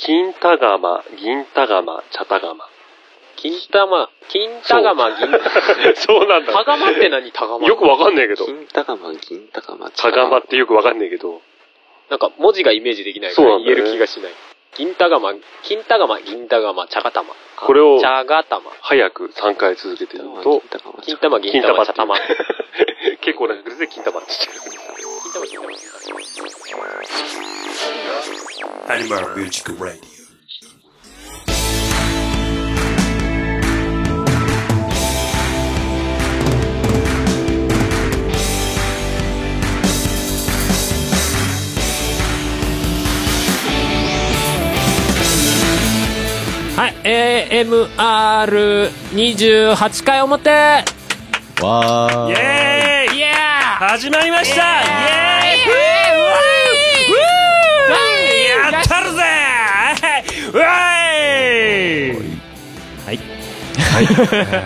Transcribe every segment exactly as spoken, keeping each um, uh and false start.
金田釜、銀田釜、茶田釜。 金玉、金田釜、銀田釜。そうなんだ。 田釜って何田釜？ よくわかんないけど。 金田釜、銀田釜、 茶釜ってよくわかんないけど。 なんか文字がイメージできないから言える気がしない。銀田釜、金田釜、銀田釜、茶が玉。 これを茶が玉。 早くさんかい続けてると、 金玉、銀玉、茶玉。 結構な確率で金玉って言ってる。 金玉、銀玉。 アニマルミュージックラディオ。 はい、エーエムアールにじゅうはち 回表。わー。イェーイイエー始まりましたイエーイやったるぜうわーいはい。はい。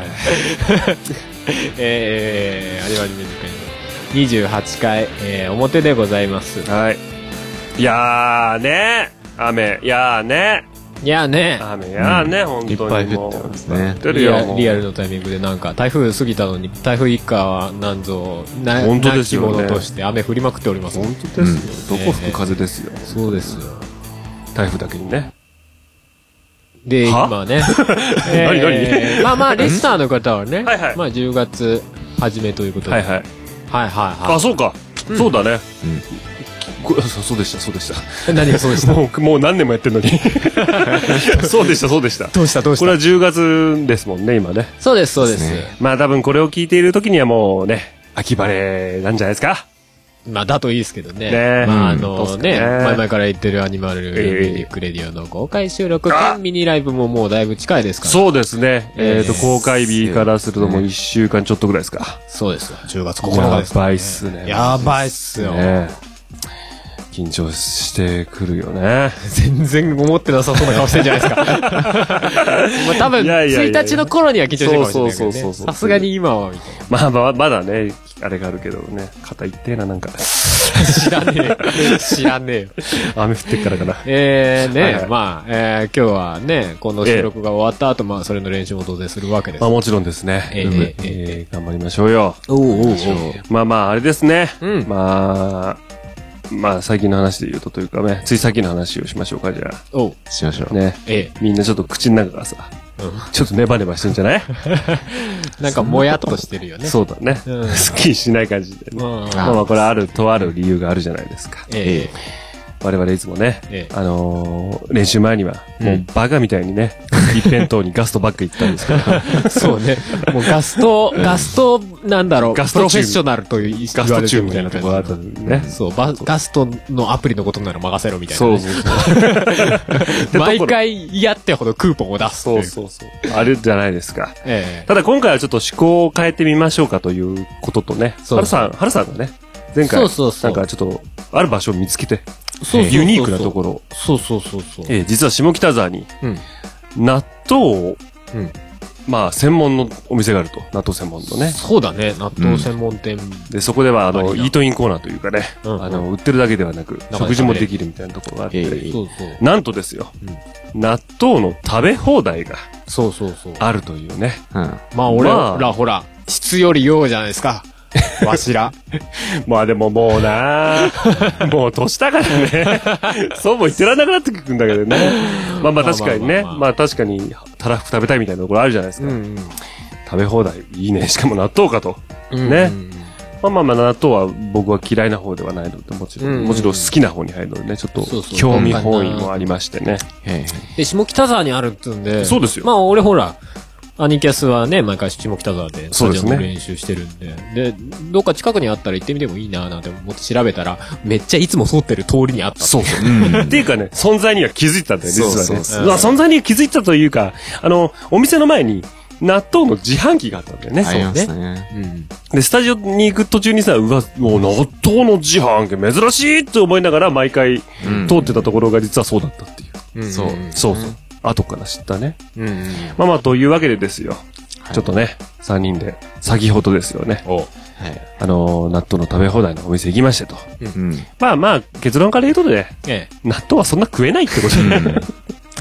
えー、始まりました。にじゅうはちかい、えー、表でございます。 はい。いやーね雨、いやーねいやね雨やーね、うん、本当にいっぱい降ってますね。 リア、リアルのタイミングでなんか台風過ぎたのに台風一過はなんぞな本当ですよね。 なきものとして雨降りまくっております。 本当ですよ、うん、どこ吹く風ですよ、 えー、そうですよ。 台風だけにね。 で今ねえー、何何まあまあリスナーの方はね、はいはい、まあじゅうがつ初めということで、はいはい、はいはいはい。 あ、そうか、うん、そうだね、うんそうそうでしたそうでした何がそうでしたもう、もう何年もやってんのにそうでしたそうでしたどうしたどうした。 これはじゅうがつですもんね今ね。 そうですそうです、 ね、まあ多分これを聞いている時にはもうね秋晴れなんじゃないですか。 まあだといいですけどね。 ねまああのね、 ね前々から言ってるアニマルミュージックレディオの公開収録兼ミニライブももうだいぶ近いですから。 そうですね。えっと公開日からするともういっしゅうかんちょっとぐらいですか。 そうですよ。じゅうがつここのかです、 ね。やばいっすね。 やばいっすよ。 ね緊張してくるよね。 全然思ってなさそうな顔してんじゃないですか。まあ多分、ついたちの頃には緊張してるかもしれないけどね。さすがに今は、みたいな。 まあまあ、まだね、あれがあるけどね、肩いってえな、なんか。 知らねえよ。知らねえよ。 雨降ってっからかな。 えーね、はいはい、まあ、えー、今日はね、この収録が終わった後、まあ、それの練習も当然するわけです。 まあもちろんですね。 えー、えー、 えー、頑張りましょうよ。 おうおうおう。 まあまあ、あれですね。 うん、 まあ、まあ最近の話で言うとというかね、つい先の話をしましょうか、じゃあ。 おう。 しましょう。 ね。 ええ。 みんなちょっと口の中がさ、うん、ちょっとネバネバしてんじゃないなんかもやっとしてるよね。 そうだね。うん、すっきりしない感じでね。うん、まあまあこれある、とある理由があるじゃないですか。 ええ。 我々いつもね、 ええ、 あのー、練習前には、もうバカみたいにね、一辺倒にガストばっか行ったんですけど。 そうね。もうガスト、ガスト、なんだろう、 ガストプロフェッショナルという、 ガストチューみたいなところあったんでね。 そう、ガストのアプリのことなら任せろみたいな。 そうそうそう。毎回嫌ってほどクーポンを出す。 そうそうそう。あるじゃないですか。 ええ。 ただ今回はちょっと思考を変えてみましょうかということとね、はるさん、はるさんがね、前回、なんかちょっと、ある場所を見つけて、 そうそうそうユニークなところ。 そうそうそうそう。 えー、実は下北沢に、うん、納豆を、うん、まあ、専門のお店があると。納豆専門のね。 そうだね。納豆専門店。うん、 で、そこでは、あの、イートインコーナーというかね、うんうん、あの、売ってるだけではなく、食事もできるみたいなところがあって、 そうそう。 なんとですよ、うん、納豆の食べ放題が、 そうそうそう。 あるというね。 うん、まあ、俺ら、ほら、質より量じゃないですか。わしら。 まあでももうなもう年だからね。そうも言ってらんなくなってくるんだけどね。まあまあ確かにね。まあ確かに、たらふく食べたいみたいなところあるじゃないですか。うんうん、食べ放題、いいね。しかも納豆かと。うんうん、ね。まあまあまあ納豆は僕は嫌いな方ではないので、もちろん、うんうん、もちろん好きな方に入るのでね、ちょっと興味本位もありましてね。 で、下北沢にあるってんで。 そうですよ。 まあ俺ほら、アニキャスはね、毎回下北沢でスタジオの練習してるんで。で、どっか近くにあったら行ってみてもいいなぁなんて思って調べたら、めっちゃいつも通ってる通りにあった。 そうそう。うん、っていうかね、存在には気づいたんだよ、実はね。そうそうそう。存在には気づいたというか、あの、お店の前に、納豆の自販機があったんだよね。 そうね。そうね。 うん。で、スタジオに行く途中にさ、うわ、もう納豆の自販機珍しいって思いながら毎回通ってたところが実はそうだったっていう。 うん、そう。 そうそう。後から知ったね。 うんうん、 まあまあ、というわけでですよ。はい、ちょっとね、三人で、先ほどですよね。 おはい。 あのー、納豆の食べ放題のお店行きましてと。 うん、 まあまあ、結論から言うとね、ええ、納豆はそんな食えないってことで、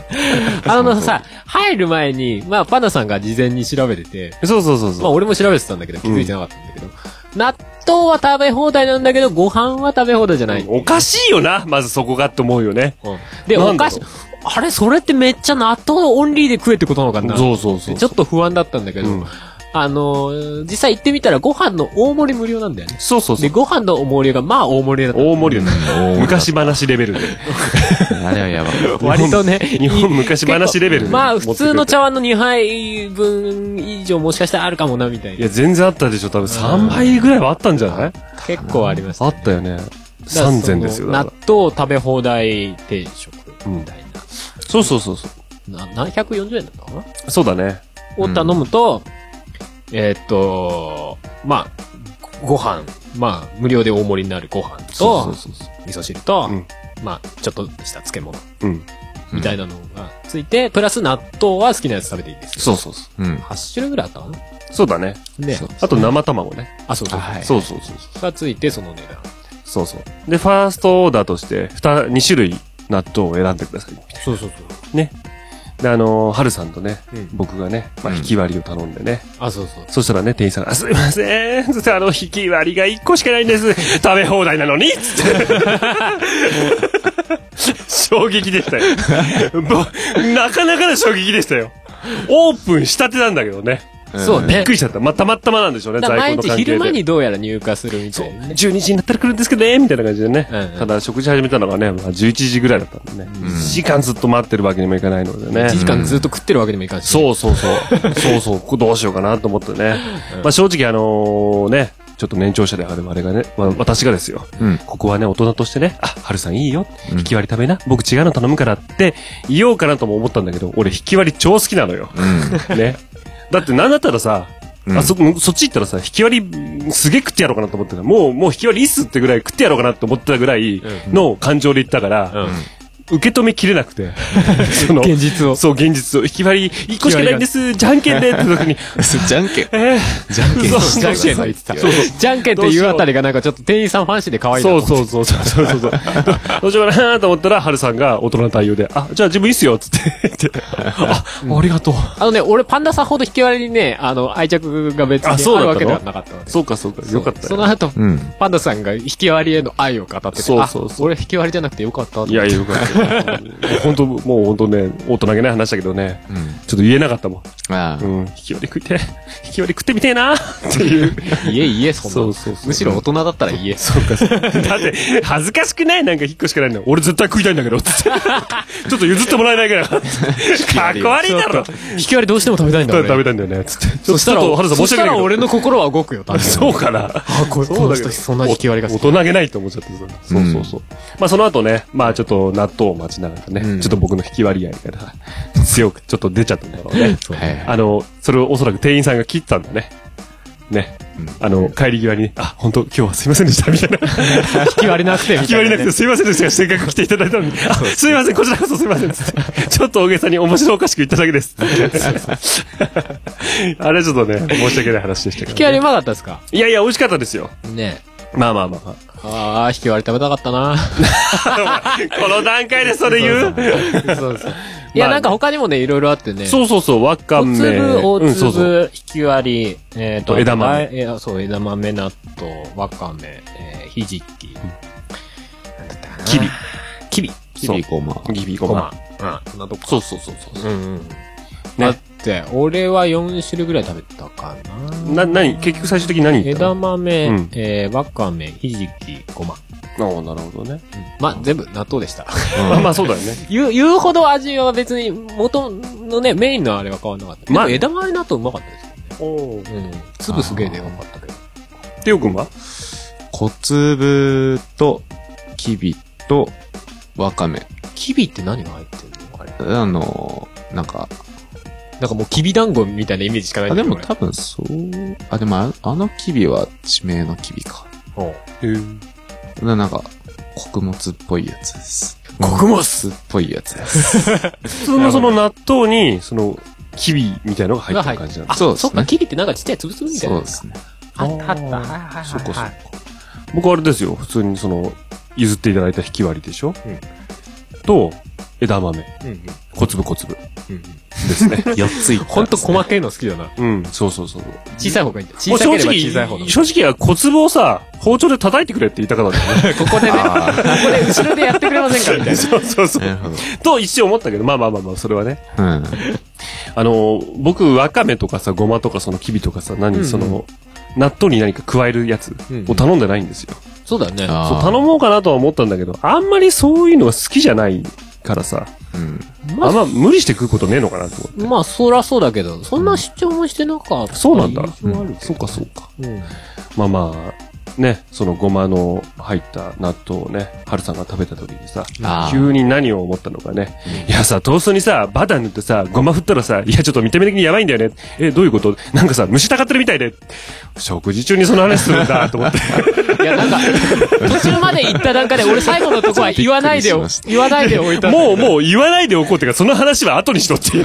あのさ、入る前に、まあ、パンダさんが事前に調べてて、 そうそうそうそう。 まあ、俺も調べてたんだけど、気づいてなかったんだけど、納豆は食べ放題なんだけど、ご飯は食べ放題じゃない。 おかしいよな、まずそこがって思うよね。 うん、で、おかしい。あれ、それってめっちゃ納豆オンリーで食えってことなのかな。 そうそうそう。 ちょっと不安だったんだけど、うん、あのー、実際行ってみたらご飯の大盛り無料なんだよね。 そうそうそう。 で、ご飯の大盛りがまあ大盛りだった。 大盛りだった。昔話レベルで。 あれはやばい。 割とね。 日本昔話レベルで。 まあ普通の茶碗のにはいぶん以上もしかしたらあるかもなみたいな。 いや、全然あったでしょ。多分さんばいぐらいはあったんじゃない？ 結構ありました、 ね。あったよね。さんぜんですよ。 納豆食べ放題定食みたいな。うん、 そうそうそうそう。 な、な、ひゃくよんじゅうえんだったかな？そうだね。 を頼むと、うん、えー、っと、まあ、ご飯、まあ、無料で大盛りになるご飯と、そうそうそうそう味噌汁と、うん、まあ、ちょっとした漬物、うん、みたいなのがついて、プラス納豆は好きなやつ食べていいです。 そうそうそう。 うん、はち種類ぐらいあったかな？そうだね。ね。あと生卵ね。 あ、そうそう。 はい、そうそうそうそう。 がついて、その値段。 そうそう。で、ファーストオーダーとして、に種類納豆を選んでください。 そうそうそう。 ね。で、あのー、はるさんとね、うん、僕がね、まあ、引き割りを頼んでね。 うん、あ、そうそう。 そしたらね、店員さんが、あ、すいません。そしてあの、引き割りがいっこしかないんです。食べ放題なのにつって。衝撃でしたよ。なかなかの衝撃でしたよ。オープンしたてなんだけどね。 そうね。 びっくりしちゃった。まあ、たまたまなんでしょうね、在庫の関係で。 毎日昼間にどうやら入荷するみたいな、ね。 じゅうにじになったら来るんですけどね、みたいな感じでね。うんうん、ただ、食事始めたのがね、まあ、じゅういちじぐらいだったんでね。うん、いちじかんずっと待ってるわけにもいかないのでね。 いちじかんずっと食ってるわけにもいかないし、 ね。そうそうそう。そうそう。これどうしようかなと思ってね。うん、まあ、正直あのー、ね、ちょっと年長者である我がね、まあ、私がですよ、うん。ここはね、大人としてね、あ、はるさんいいよ。引き割り食べな。僕違うの頼むからって言おうかなとも思ったんだけど、俺引き割り超好きなのよ。うん、ね。だってなんだったらさ、うん、あ、そ、そっち行ったらさ、引き割り、すげえ食ってやろうかなと思ってた。もう、もう引き割りいいっすってぐらい食ってやろうかなって思ってたぐらいの感情で言ったから、うんうん受け止めきれなくて。 その、現実を。 そう、現実を。引き割りいっこしかないんです。じゃんけんでって時に。 じゃんけんえー、 じゃんけんじゃんけんの言ってた。そうそう。じゃんけんっていうあたりがなんかちょっと店員さんファンシーで可愛いな。 そうそうそうそうそうそう。どうしようかなと思ったら、はるさんが大人の対応で、あ、じゃあ自分いいっすよ、つって。あ、ありがとう。 あのね、俺パンダさんほど引き割りにね、あの、愛着が別にあるわけではなかったので。 そうかそうか。よかった。 その後、パンダさんが引き割りへの愛を語ってて、そうそうそう。俺引き割りじゃなくてよかった。 いや、よかった。本当もう本当ね、大人げない話だけどね、うん、ちょっと言えなかったもん。ああ。うん。引き割り食いて、引き割り食ってみてえなっていう。 言え言え、そんな。そうそうそう。むしろ大人だったら言え。 そうか、そうか。だって、恥ずかしくないなんか一個しかないんだよ。俺絶対食いたいんだけど。ちょっと譲ってもらえないぐらい。かっこ悪いだろ。 引き割りどうしても食べたいんだよ。 食べたいんだよね。つって。 そしたら、そしたら俺の心は動くよ、多分。 そうかな。 あ、この人そんな引き割りが大人げないと思っちゃってさ。そうそうそう。まあその後ね、まあちょっと納豆を待ちながらね、ちょっと僕の引き割り合いが強くちょっと出ちゃったんだろうね。あの、それをおそらく店員さんが切ったんだね。ね。あの、帰り際に、あ、本当今日はすいませんでした、みたいな。 引き割りなくて、 引き割りなくてすいませんでした、せっかく来ていただいたのに。あ、すいません、こちらこそすいません、つって。ちょっと大げさに面白おかしく言っただけです。あれちょっとね、申し訳ない話でしたけど。 引き割りうまかったですか？ いやいや、美味しかったですよ。 ねまあまあまあ。 ああ、引き割り食べたかったな。 この段階でそれ言うそうそう。いや、なんか他にもね、いろいろあってね。 そうそうそう、わかめ。 大粒、大粒、引き割り、えっと、 枝豆。 え、そう、枝豆納豆、わかめ、えひじき。 きび。 きび。きびごま。 きびごま。 うん。そんなとこ。 そうそうそうそう。うんうん。 だって、俺はよん種類ぐらい食べたかな。な、なに結局最終的に何言ったの？ 枝豆、うん、えー、わかめ、ひじき、ごま。 ああ、なるほどね。 うん、まあ、全部納豆でした。 まあまあそうだよね。 言う、言うほど味は別に、元のね、メインのあれは変わんなかった。まあ、枝豆納豆うまかったですよね。おうん。粒すげえでかかったけど。 てよくんは小粒と、きびと、わかめ。 きびって何が入ってんのあれ。 あの、なんか、 なんかもうきび団子みたいなイメージしかないんだけど。あ、でも多分そう。あ、でもあ、あのきびは地名のきびか。 ほう。へぇ。 なんか、穀物っぽいやつです。 穀物っぽいやつです。 普通のその納豆に、その、きびみたいなのが入ってる感じなんですか？そうですね。 そっか、きびってなんかちっちゃいつぶつぶみたいな。 そうですね。 あったあった。はいはいはい。 そっかそっか。僕はあれですよ。普通にその、譲っていただいた引き割りでしょ？うん。と、 枝豆、 うんうん、 小粒小粒、 うんうん、 ですね。 よっついった、ね。 ほんと細けいの好きだな。 うん、そうそうそう。 小さい方がいいんだ。小さければ小さい方がいい。 正直は小粒をさ、包丁で叩いてくれって言いたかったんだよね。 ここでね、ここで後ろでやってくれませんかみたいな。 そうそうそう。なるほど。と一瞬思ったけど、まあまあまあまあ、それはね。うん。あの、僕、わかめとかさ、ごまとかそのきびとかさ、何、うんうん、その、納豆に何か加えるやつを頼んでないんですよ。うんうん、 そうだよね。 そう、頼もうかなとは思ったんだけど、あんまりそういうのが好きじゃないからさ。うん。まあ、あんま無理して食うことねえのかなと思って。 まあ、そらそうだけど、そんな主張もしてなかった、うん。 そうなんだ。うん、そうかそうか。うん、まあまあ、ね、そのごまの入った納豆をね、はるさんが食べた時にさ、急に何を思ったのかね。いやさ、トーストにさ、バター塗ってさ、ごま振ったらさ、いやちょっと見た目的にやばいんだよね。え、どういうこと？なんかさ、虫たかってるみたいで。食事中にその話するんだ、と思って。 いや、なんか、途中まで行った段階で、俺最後のとこは言わないでよ、言わないでおいた。 もう、もう言わないでおこうっていうか、その話は後にしとっていう、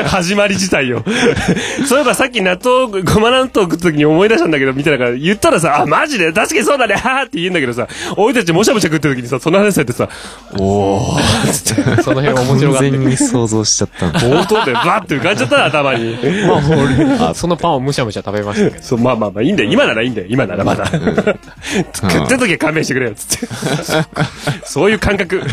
始まり自体よ。そういえばさっき納豆、ごま納豆食った時に思い出したんだけど、みたいなから言ったらさ、あ、マジで確かにそうだね、はーって言うんだけどさ、俺たちもしゃもしゃ食ってる時にさ、その話されてさ、おー、つって。 その辺面白がって。 完全に想像しちゃったんだ。 冒頭でバッて浮かんじゃったな、頭に。 まあ、俺、あ、そのパンをむしゃむしゃ食べましたけど。 そう、まあまあまあ、いいんだよ。今ならいいんだよ。今ならまだ。食ってる時は勘弁してくれよ、つって。そういう感覚。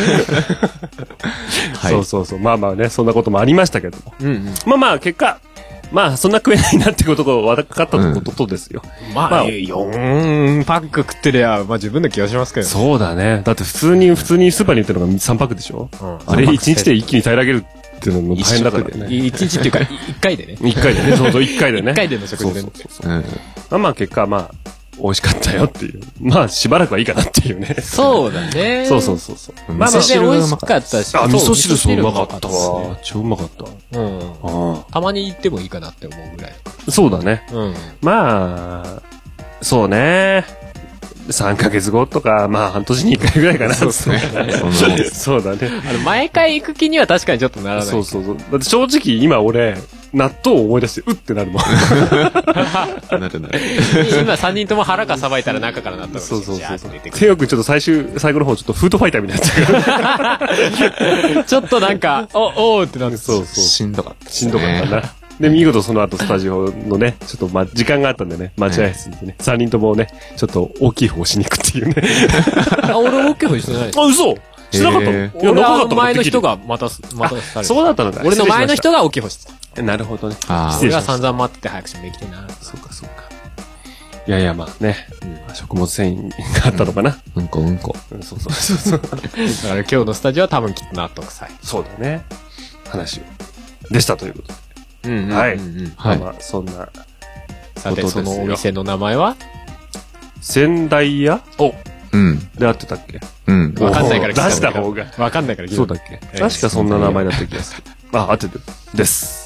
はい、そうそうそう。まあまあね、そんなこともありましたけども。うんうん、まあまあ、結果、まあ、そんな食えないなってことが分かったこととですよ。 うん、まあ、まあ、よんパック食ってりゃ、まあ十分な気がしますけど、ね。 そうだね。だって普通に、普通にスーパーに売ってるのがさんパックでしょ、うん、あれいちにちで一気に平らげるっていうのも大変だからね。 いちにちっていうか、いっかいでね。 いっかいでね。そうそう、いっかいでね。 いっかいでの食事でね。 そうそうそう、うん。まあまあ、結果、まあ、美味しかったよっていう。まあ、しばらくはいいかなっていうね。 そうだね。 そうそうそうそう。 まあ、全然美味しかったし。 あ、味噌汁そううまかったわ。超うまかった。うん。 あたまに行ってもいいかなって思うぐらい。 そうだね。うん。まあ、そうね。さんかげつごとか、まあ半年にいっかいぐらいかな。そうですね。そうだね。 あの、毎回行く気には確かにちょっとならない。 そうそうそう。だって正直今俺、納豆を思い出して、うってなるもん。 なるなる。 今さんにんとも腹かさばいたら中から納豆がそうそうそうそう。テヨ君ちょっと最終、最後の方ちょっとフードファイターみたいになってる。ちょっとなんか、お、おーってなって。 そうそう。しんどかった。 しんどかったな。で、見事その後スタジオのね、ちょっとま、時間があったんでね、待合室にね、さんにんともね、ちょっと大きい方しに行くっていうね。 あ、俺大きい方してない。 あ、嘘知らなかったの？いや、 俺は前の人が待たす、待たされそうだったのか。 俺の前の人が大きい方してた。なるほどね。 ああ。俺が散々待ってて早く締めきてな。 そうか、そうか。いやいや、まあね、食物繊維があったのかな。 うんこうんこ。 そうそうそうそう。だから今日のスタジオは多分きっと納得臭い。 そうだね。話を。でしたということで。うんうん、はい。はい。まあ、そんな。 さて、そのお店の名前は仙台屋おうん。 であってたっけうん。わかんないから出した方が。 わかんないからそうだっけ確かそんな名前だった気がする。あ、合ってる。です。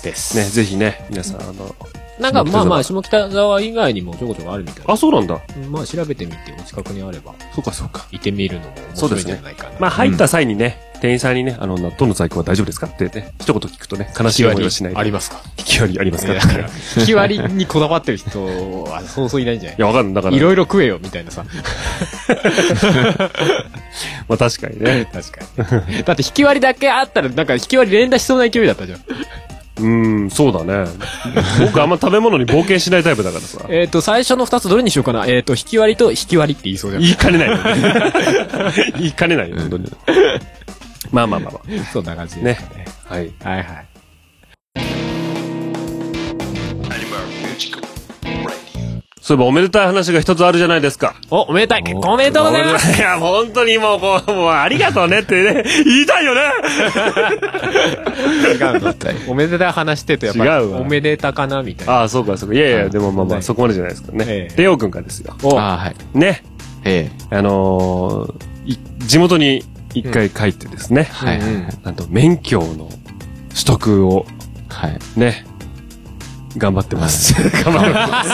です。 ね、ぜひね、皆さん、あの、 なんか、まあまあ、下北沢以外にもちょこちょこあるみたいな。 あ、そうなんだ。 まあ、調べてみて、お近くにあれば。 そうか、そうか。 行ってみるのも面白いんじゃないかな。 まあ、入った際にね、店員さんにね、あの、納豆の在庫は大丈夫ですかってね、一言聞くとね、悲しい思いはしない。 ありますか引き割りありますか引き割りにこだわってる人は、そうそういないんじゃないいや、わかんない。だから。 いろいろ食えよ、みたいなさ。 まあ、確かにね。 確かに。だって、引き割りだけあったら、なんか、引き割り連打しそうな勢いだったじゃん。 うーん、そうだね。僕あんま食べ物に冒険しないタイプだからさ。 えっと、最初の二つどれにしようかな。えっと、引き割りと引き割りって言いそうだよ。 言いかねないよね。言いかねないよ、本当に。まあまあまあまあ。 そんな感じですかね。 ね。はい。 はいはい。 そういえばおめでたい話が一つあるじゃないですか。 お、おめでたい。結婚おめでとうございます。 いや、本当にもう、こう、もう、ありがとうねってね、言いたいよね。 違うの。おめでたい話してとやっぱり、おめでたかなみたいな。 ああ、そうか、そうか。いやいや、でもまあまあ、そこまでじゃないですかね。レオ君からですよ。 ああ、はい。 ね。 ええ。あのー、地元に一回帰ってですね。 はい。 なんと、免許の取得を、 はい。 ね。頑張ってます。頑張ってます。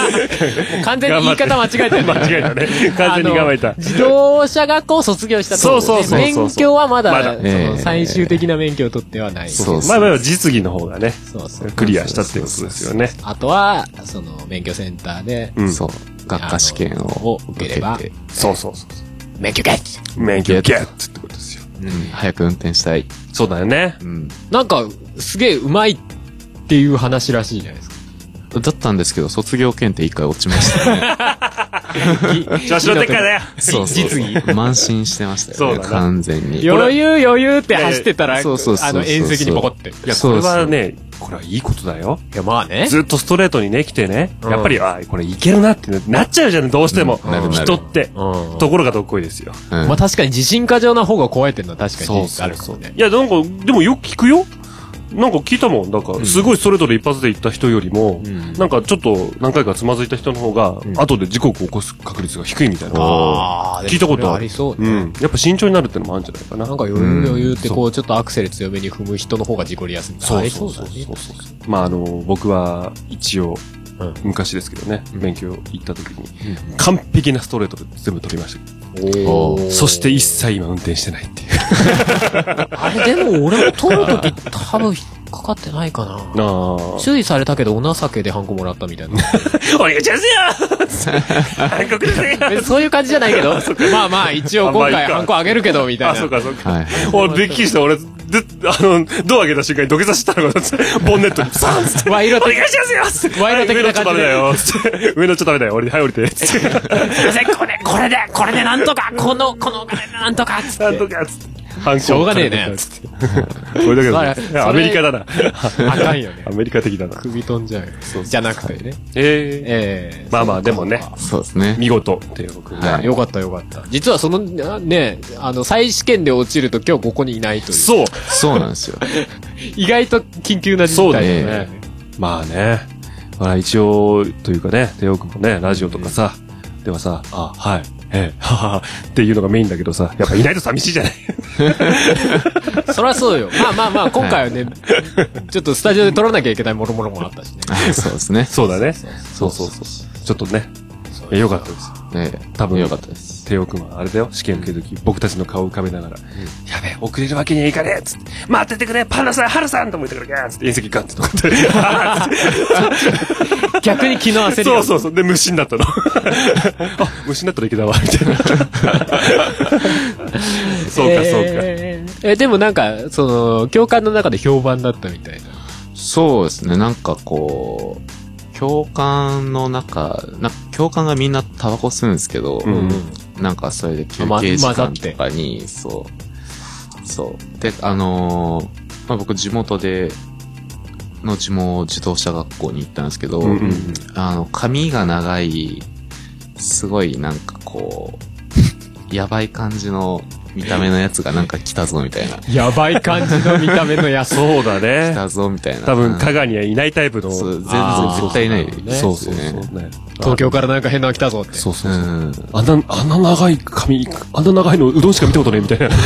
完全に言い方間違えたよね。 間違えたね。完全に頑張った。 自動車学校を卒業したと。 そうそうそう。 免許はまだ、最終的な免許を取ってはない。 そうそう。まあまあ実技の方がね、クリアしたっていうことですよね。 あとは、その、免許センターで、 そう。学科試験を受ければ、 そうそうそう。 免許ゲット免許ゲットってことですよ。 うん、早く運転したい。 そうだよね。 うん。なんか、すげえうまいっていう話らしいじゃないですか。 だったんですけど、卒業検定一回落ちましたね。 調子乗ってっからね。 そうそう。実技。慢心してましたよね。完全に。 余裕余裕って走ってたら、そうそうそう。あの、縁石にボコって。いや、これはね、これはいいことだよ。 いや、まあね。 ずっとストレートにね、来てね。やっぱり、あ、これいけるなってなっちゃうじゃん、どうしても。人って。ところがどっこいですよ。 まあ確かに自信過剰な方が怖いっていうのは確かにあるかもね。 いや、なんか、でもよく聞くよ。なんか聞いたもん。なんか、すごいストレートで一発で行った人よりも、うん、なんかちょっと何回かつまずいた人の方が、うん、後で事故を起こす確率が低いみたいな。ああ、聞いたことある。ありそうね。うん。やっぱ慎重になるってのもあるんじゃないかな。 なんか余裕余裕ってこう、ちょっとアクセル強めに踏む人の方が事故りやすいみたいな。 そうそうそうそうそう。まああの、僕は一応、うん、昔ですけどね、勉強行った時に、うん、完璧なストレートで全部取りました。おそして一切今運転してないっていう。 あれでも俺も通る時多分引っかかってないかな。あ注意されたけどお情けでハンコもらったみたいな。 お願いしますよハンコくださいよそういう感じじゃないけど、まあまあ一応今回ハンコあげるけどみたいな。 あ、そうかそうか。はい、俺びっくりした。俺、で、あの、ドア開けた瞬間に土下座したのが、ボンネットにサンつって。 ワイロ的お願いしますよワイロ的な感じで。 上のちょっとダメだよ。俺、はい降りて。すいません、これ、これで、これでなんとか、この、このお金でなんとかつって。 なんとかつって。 しょうがねえね。つって。 これだけど、アメリカだな。 あかんよね。 アメリカ的だな。 首飛んじゃうよ。そう。じゃなくてね。 ええ。まあまあ、でもね。 そうですね。 見事、テイオ君が。よかったよかった。実はその、ね、あの、再試験で落ちると今日ここにいないという。 そうそうなんですよ。 意外と緊急な事態だね。 まあね。まあ一応、というかね、テイオ君もね、ラジオとかさ、ではさ、あ、はい。ええ、ははは、っていうのがメインだけどさ、やっぱいないと寂しいじゃないそりゃそうよ。まあまあまあ、今回はね、はい、ちょっとスタジオで撮らなきゃいけないもろもろもあったしね。 そうですね。 そうだね。そうそうそう。ちょっとね、え、よかったです。ええ、多分よかったです。テオ君はあれだよ、試験受けるとき、僕たちの顔を浮かべながら、うん、やべえ、遅れるわけにはいかねえっつって、待っててくれ、パンダさん、ハルさんと思ってくれ、ギャーっつって、隕石ガンってとかって。 逆に気の焦り。 そうそうそう。で、虫になったの。あ、虫になったらいけたわ、みたいな。そうか、そうか。 えー、え、でもなんか、その、教官の中で評判だったみたいな。 そうですね、なんかこう、教官の中、な教官がみんなタバコ吸うんですけど、うん、なんかそれで休憩時間とかに、そう、そう。で、あのー、まあ、僕地元で、の地元自動車学校に行ったんですけど、うんうん、あの、髪が長い、すごいなんかこう、やばい感じの見た目のやつがなんか来たぞみたいな。 やばい感じの見た目のやつ。 そうだね。 来たぞみたいな。 多分、加賀にはいないタイプの。 そう、全然絶対いない。 そうそうそう。 東京からなんか変なの来たぞって。 そうそうそう。あんな、あんな長い髪、あんな長いのうどんしか見たことないみたいな。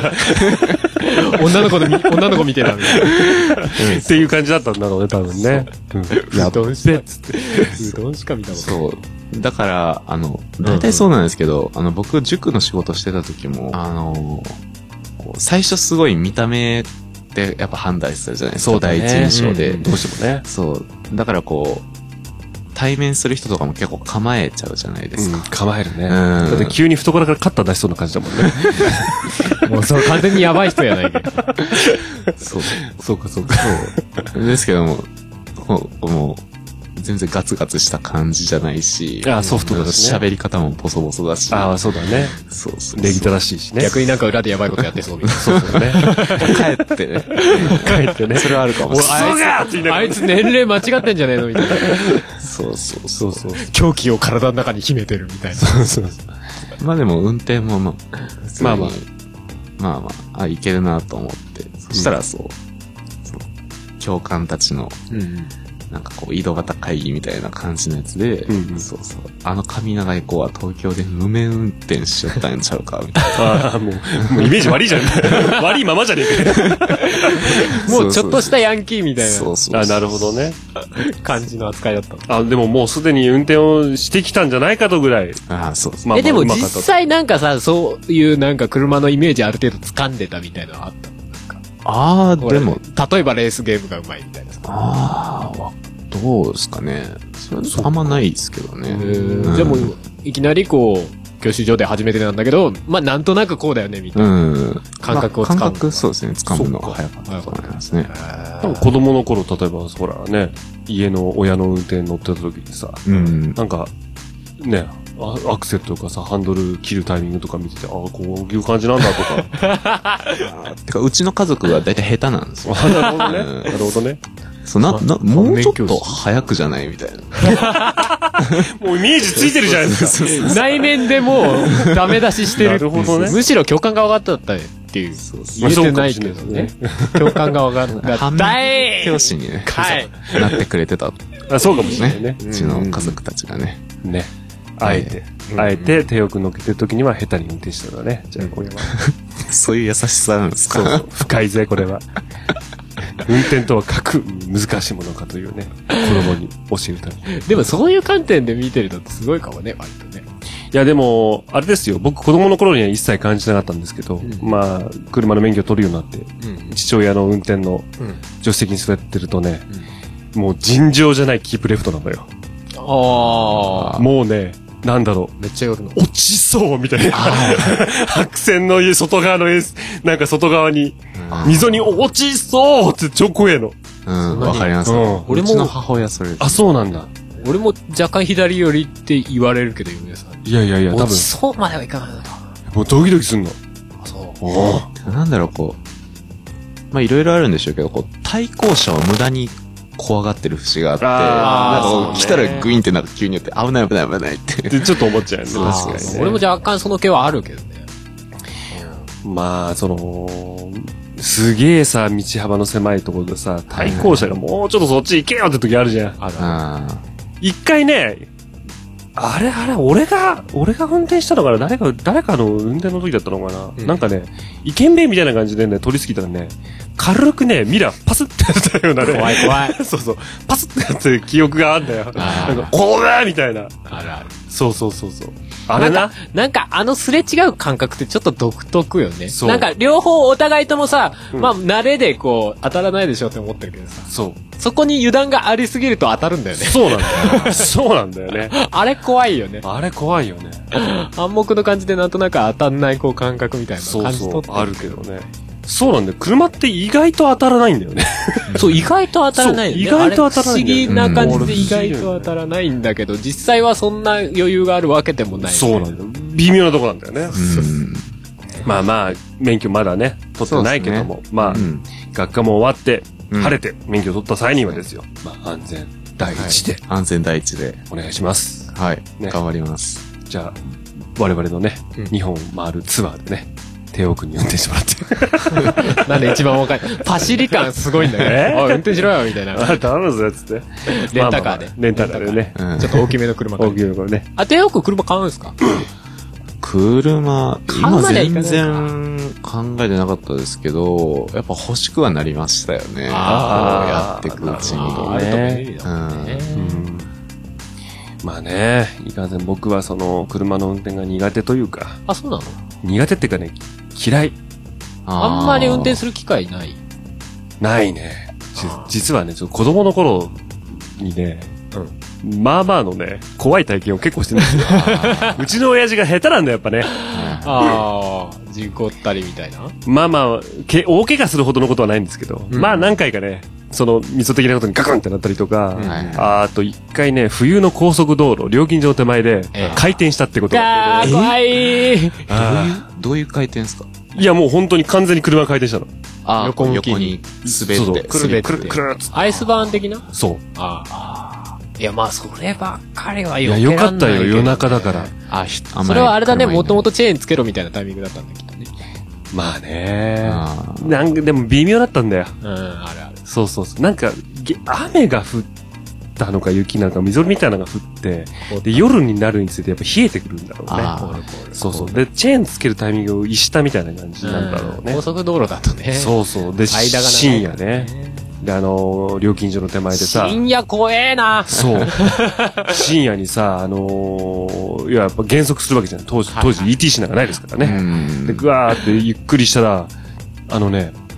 女の子で、女の子見てたみたいな。 っていう感じだったんだろうね、多分ね。 うどんして、つって。うどんしか見たことない。そう。 だから、あの、大体そうなんですけど、あの、僕、塾の仕事してた時も、あの、最初すごい見た目ってやっぱ判断するじゃないですか。そうだね。第一印象で、うん。 どうしてもね。 そう。だからこう、対面する人とかも結構構えちゃうじゃないですか。うん、 構えるね。うん。だって急に懐からカッター出しそうな感じだもんね。 もうそれ完全にやばい人やないか。 そう。 そうかそうか。 そう。ですけども、もう、全然ガツガツした感じじゃないし、 ああ、ソフトだし、 ね。喋り方もボソボソだし。 ああ、そうだね。 そうそうそう。 礼儀正しいしね。 逆になんか裏でやばいことやってそうみたいな。 そうそうね。 帰ってね。 帰ってね。 それはあるかもしれない。 そうがーあいつ年齢間違ってんじゃねえのみたいな。 そうそうそうそう。 狂気を体の中に秘めてるみたいな。 そうそうそう。まあでも運転もまあ、まあまあ、まあまあ、あ、いけるなと思って。そしたらそう、そう教官たちの、うんなんかこう、井戸端会議みたいな感じのやつで、うんうん、そうそう。あの髪長い子は東京で無免運転しよったんちゃうか、みたいな。 ああ、もう、もうイメージ悪いじゃん。悪いままじゃねえか。 もうちょっとしたヤンキーみたいな。 そうそうそう。あ、なるほどね。 感じの扱いだった。 あ、でももうすでに運転をしてきたんじゃないかとぐらい。 ああ、そうです。 まあ、え、でも実際なんかさ、そういうなんか車のイメージある程度掴んでたみたいなのあったのなんか。 ああ、でも。 例えばレースゲームがうまいみたいなさ。 ああ、どうですかね。それあんまないですけどね。 うん、でも、いきなりこう、 教習所で初めてなんだけど、まあなんとなくこうだよね、みたいな。うん。感覚をつかむ。 感覚、そうですね。つかむのが早かったと思いますね。 多分子供の頃、例えば、ほらね、家の親の運転乗ってた時にさ、うん、なんか、ね、アクセルとかさ、ハンドル切るタイミングとか見てて、ああ、こういう感じなんだとか。 てか、うちの家族が大体下手なんですよ。 なるほどね。なるほどね。 そう、な、な、もうちょっと早くじゃないみたいな。 もうイメージついてるじゃないですか。 内面でもうダメ出ししてる。 なるほどね。 むしろ共感が分かったっていう。言えてないけどね。共感が分かった。 大教師にね、なってくれてた。 あ、そうかもしれないね。 うちの家族たちがね。 ね。あえて、あえて手を乗っけてる時には下手に運転してたね。じゃあこれは。 そういう優しさなんですか？ そうそう。深いぜ、これは。運転とは格難しいものかというね、子供に教えるために。 でもそういう観点で見てるとすごいかもね、割とね。 いやでも、あれですよ、僕子供の頃には一切感じなかったんですけど、うん、まあ、車の免許を取るようになって、うん、父親の運転の助手席に座ってるとね、うん、もう尋常じゃないキープレフトなのよ。ああ。もうね、なんだろう。 めっちゃ寄るの。 落ちそうみたいな。白線の外側のエース、なんか外側に、溝に落ちそうって超怖えの。 うん、わかります。うん、俺も。うちの母親それ。 あ、そうなんだ。 俺も若干左寄りって言われるけど、嫁さん。 いやいやいや、多分。 落ちそうまではいかないんだ。 もうドキドキすんの。 あ、そう。 おなんだろう、こう。まあ、いろいろあるんでしょうけど、こう、対向車を無駄に怖がってる節があって、なんか来たらグイーンってなんか急に言って危ない危ない危ないって。 ちょっと思っちゃうよね、確かにね。 俺も若干その気はあるけどね。 まあ、その、すげえさ、道幅の狭いところでさ、対向車がもうちょっとそっち行けよって時あるじゃん。ある。一回ね、あれあれ、俺が、俺が運転したのかな、誰か、誰かの運転の時だったのかな、うん、なんかね、イケンベイみたいな感じでね、通り過ぎたらね、軽くね、ミラーパスってやったようなね。 怖い怖い。 そうそう。パスってやってる記憶があるんだよ。なんか、こうだみたいな。 あるある。 そうそうそうそう。あれな。 なんか、あのすれ違う感覚ってちょっと独特よね。なんか、両方お互いともさ、うん、まあ、慣れでこう、当たらないでしょって思ってるけどさ。 そう。 そこに油断がありすぎると当たるんだよね。 そうなんだよ。そうなんだよね。 あれ怖いよね。 あれ怖いよね。 暗黙の感じでなんとなく当たんないこう感覚みたいな感じ取ってそうそう。あるけどね。そうなんだよ。車って意外と当たらないんだよね。 そう、意外と当たらないんだよね。 意外と当たらないんだよね。 不思議な感じで意外と当たらないんだけど、実際はそんな余裕があるわけでもない、ね。 そうなんだよ。微妙なとこなんだよね。まあまあ、免許まだね、取ってないけども、ね、まあ、うん、学科も終わって、晴れて免許を取った際にはですよ。まあ、安全第一で、はい。 安全第一で。 お願いします。 はい。ね、頑張ります。 じゃあ、我々のね、うん、日本を回るツアーでね、手を奥に運転してもらって。 なんで一番若い。パシリ感すごいんだけど。おい、運転しろよ、みたいな。 あ、頼むぞ、つって。 レンタカーで。 レンタカーでね。 ちょっと大きめの車買う。 大きめの車ね。 あ、手よく車買うんですか？ 車、今全然考えてなかったですけど、やっぱ欲しくはなりましたよね。やっていくうちに。 あると便利だもんね。 まあね、いかんせん僕はその車の運転が苦手というか。 あ、そうなの？ 苦手っていうかね、嫌い。 あんまり運転する機会ない？ ないね。実はね、ちょっと子供の頃にね、うん、まあまあのね、怖い体験を結構してるんですよ。うちの親父が下手なんだよ、やっぱね。 ああ、事故ったりみたいな。 まあまあ、け大怪我するほどのことはないんですけど、うん、まあ何回かね、そのミソ的なことにガクンってなったりとか、うん、あ, あと一回ね、冬の高速道路、料金所の手前で回転したってことがあって、 ね。怖い。 どういう回転ですか？ いやもう本当に完全に車が回転したの。 ああ、横向きに滑って。 そうそう、滑って。くるくるっつって。 アイスバーン的な？ そう。 ああ。いやまあそればっかりはよ。 いや、よかったよ、夜中だから。 あ、それはあれだね、もともとチェーンつけろみたいなタイミングだったんだけどね。 まあね。なんかでも微妙だったんだよ。 うん、あるある。 そうそうそう。なんか、雨が降ったのか雪なのか、みぞれみたいなのが降って、で、夜になるにつれてやっぱ冷えてくるんだろうね。そうそう。で、チェーンつけるタイミングを逸したみたいな感じなんだろうね。 高速道路だとね。 そうそう。で、深夜ね。で、あのー、料金所の手前でさ。 深夜怖えな。 そう。深夜にさ、あのー、いや、やっぱ減速するわけじゃない。当時、当時 イーティーシー なんかないですからね。で、ぐわーってゆっくりしたら、あのね、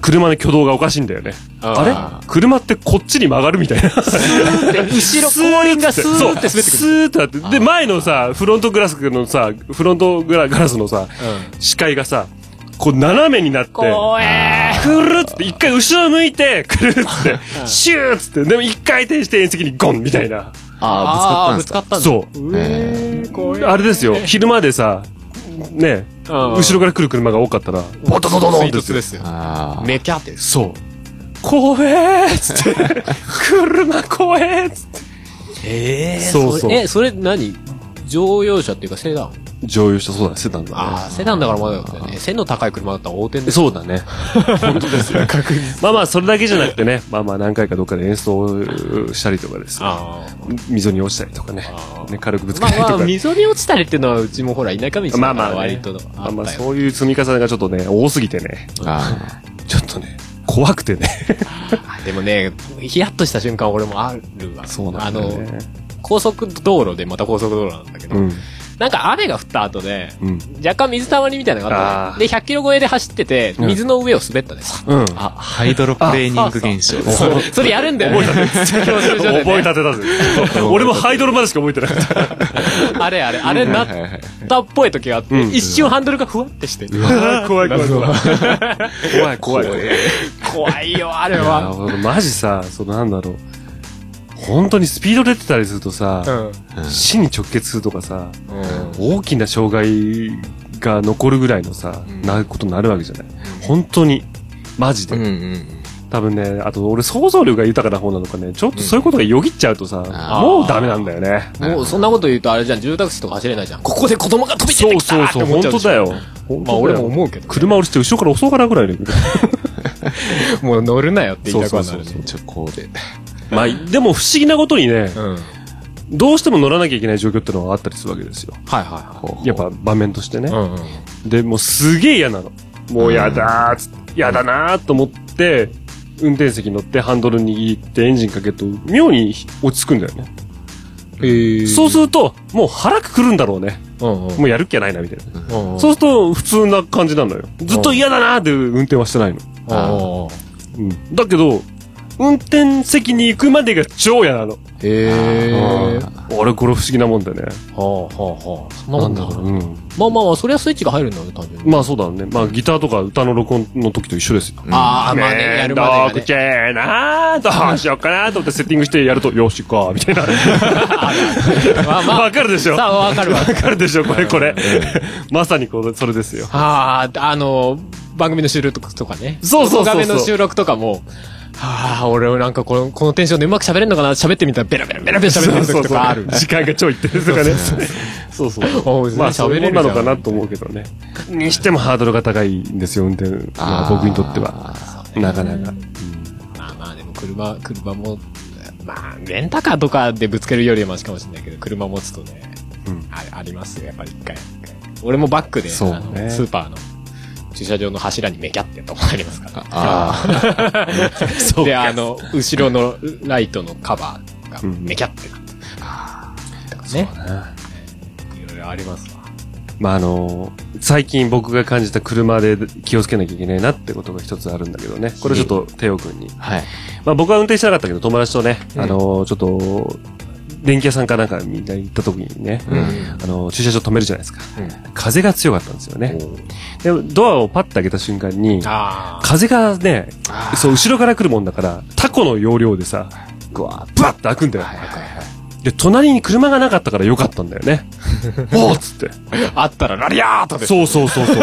車の挙動がおかしいんだよね。あれ車ってこっちに曲がるみたいな。 後ろ、後輪がスーって滑ってくる。 スーってなって。で、前のさ、フロントグラスのさ、フロントグラガラスのさ、うん、視界がさ、こう斜めになって、 怖えー。 くるって、一回後ろ向いて、くるって、シューっつって、でも一回転して縁石にゴンみたいな。 ああ、ぶつかったんですか？ ぶつかったんだ。 そう。えー、あれですよ、昼間でさ、ね、後ろから来る車が多かったら、ボトドドドンってですよ。 めきゃって。 そう。怖えーっつって、車怖えーっつって。 ええー、 そうそう。 え、それ何？乗用車っていうかセダン？ 乗用車、そうだ、セダンだね。 ああ、セダンだからまだよね。背の高い車だったら横転です。 そうだね。本当ですよ。確実。まあまあ、それだけじゃなくてね、まあまあ何回かどっかで演奏したりとかですね。溝に落ちたりとかね。ね、軽くぶつかったりとか。 まあまあ、溝に落ちたりっていうのはうちもほら、田舎道だから割と。まあまあ、そういう積み重ねがちょっとね、多すぎてね。ちょっとね、怖くてね。 でもね、ヒヤッとした瞬間俺もあるわ。 そうなんだね。 あの、高速道路で、また高速道路なんだけど、なんか雨が降った後で、うん、若干水たまりみたいなのがあった、ね、で、ひゃっキロ超えで走ってて、水の上を滑ったです。 うん。あ、ハイドロプレーニング現象。 そう。それやるんだよね。覚えたて。教習所で、ね。 覚えたてだぜ。俺もハイドロまでしか覚えてなかった。 あれあれ、あれなったっぽい時があって、うん、一瞬ハンドルがふわってして。うわ怖い怖い怖い。怖い怖い。 怖いよ、あれは。 マジさ、そのなんだろう。本当にスピード出てたりするとさ、うん、死に直結するとかさ、うん、大きな障害が残るぐらいのさ、うん、なことになるわけじゃない。本当に、マジで。うんうん、多分ね、あと俺想像力が豊かな方なのかね、ちょっとそういうことがよぎっちゃうとさ、うん、もうダメなんだよね。 もうそんなこと言うとあれじゃん、住宅地とか走れないじゃん。ここで子供が飛び出てきたーって思っちゃう。 そうそうそう、本当だよ。 まあ俺も思うけど、ね。 車降りして後ろから襲うからぐらいで。 もう乗るなよって言いたくはなるね。 そうそうそう、直行で。 まあ、でも不思議なことにね、うん、どうしても乗らなきゃいけない状況ってのはあったりするわけですよ。 はいはいはい。 やっぱ場面としてね。うんうん、で、もうすげえ嫌なの。もうやだーつって、嫌だなーと思って、運転席乗ってハンドル握ってエンジンかけると、妙に落ち着くんだよね。へー。そうすると、もう腹くくるんだろうね。うんうん、もうやる気はないな、みたいな。うんうん、そうすると、普通な感じなのよ。ずっと嫌だなーって運転はしてないの。うん、だけど、運転席に行くまでが超嫌なの。へー。俺これ不思議なもんだね。はあはあはあ。そんなもんだから。うん。まあまあまあ、そりゃスイッチが入るんだよね、単純に。まあそうだね。まあギターとか歌の録音の時と一緒ですよ。 ああ、まあね、やるまでがね。 めんどくちえなーどうしようかなーと思ってセッティングしてやると、よしかーみたいな。まあまあ。わかるでしょ。 さあ、わかるわ。 わかるでしょ、これこれ。まさにこれ、それですよ。 ああ、あの、番組の収録とかね。 そうそうそう。 画面の収録とかも、はあ、俺なんかこの、このテンションでうまく喋れんのかな喋ってみたらベラベラベラベラ喋ってる時とかある。 時間がちょいってるとかね。そうそう。まあ喋れるもんなのかなと思うけどね。にしてもハードルが高いんですよ、運転。まあ僕にとっては。なかなか。 まあまあでも車、車も、まあレンタカーとかでぶつけるよりはマシかもしれないけど、車持つとね、ありますよ、やっぱり一回。俺もバックで、スーパーの。駐車場の柱にめきゃってとこありますから。ああ。で、あの、後ろのライトのカバーがめきゃってなって。ああ。ね。いろいろありますわ。 まあ、あの、最近僕が感じた車で気をつけなきゃいけないなってことが一つあるんだけどね。これちょっと、テオ君に。はい。まあ僕は運転してなかったけど、友達とね、あの、ちょっと、電気屋さんかなんかみんな行った時にね、うん、あの、駐車場止めるじゃないですか。うん、風が強かったんですよね。で、ドアをパッと開けた瞬間に、風がね、そう、後ろから来るもんだから、タコの要領でさ、ぐわー、ブワッと開くんだよ。はいはいはい、で、隣に車がなかったからよかったんだよね。おーっつって。 あったらラリアーとで。 そうそうそうそう。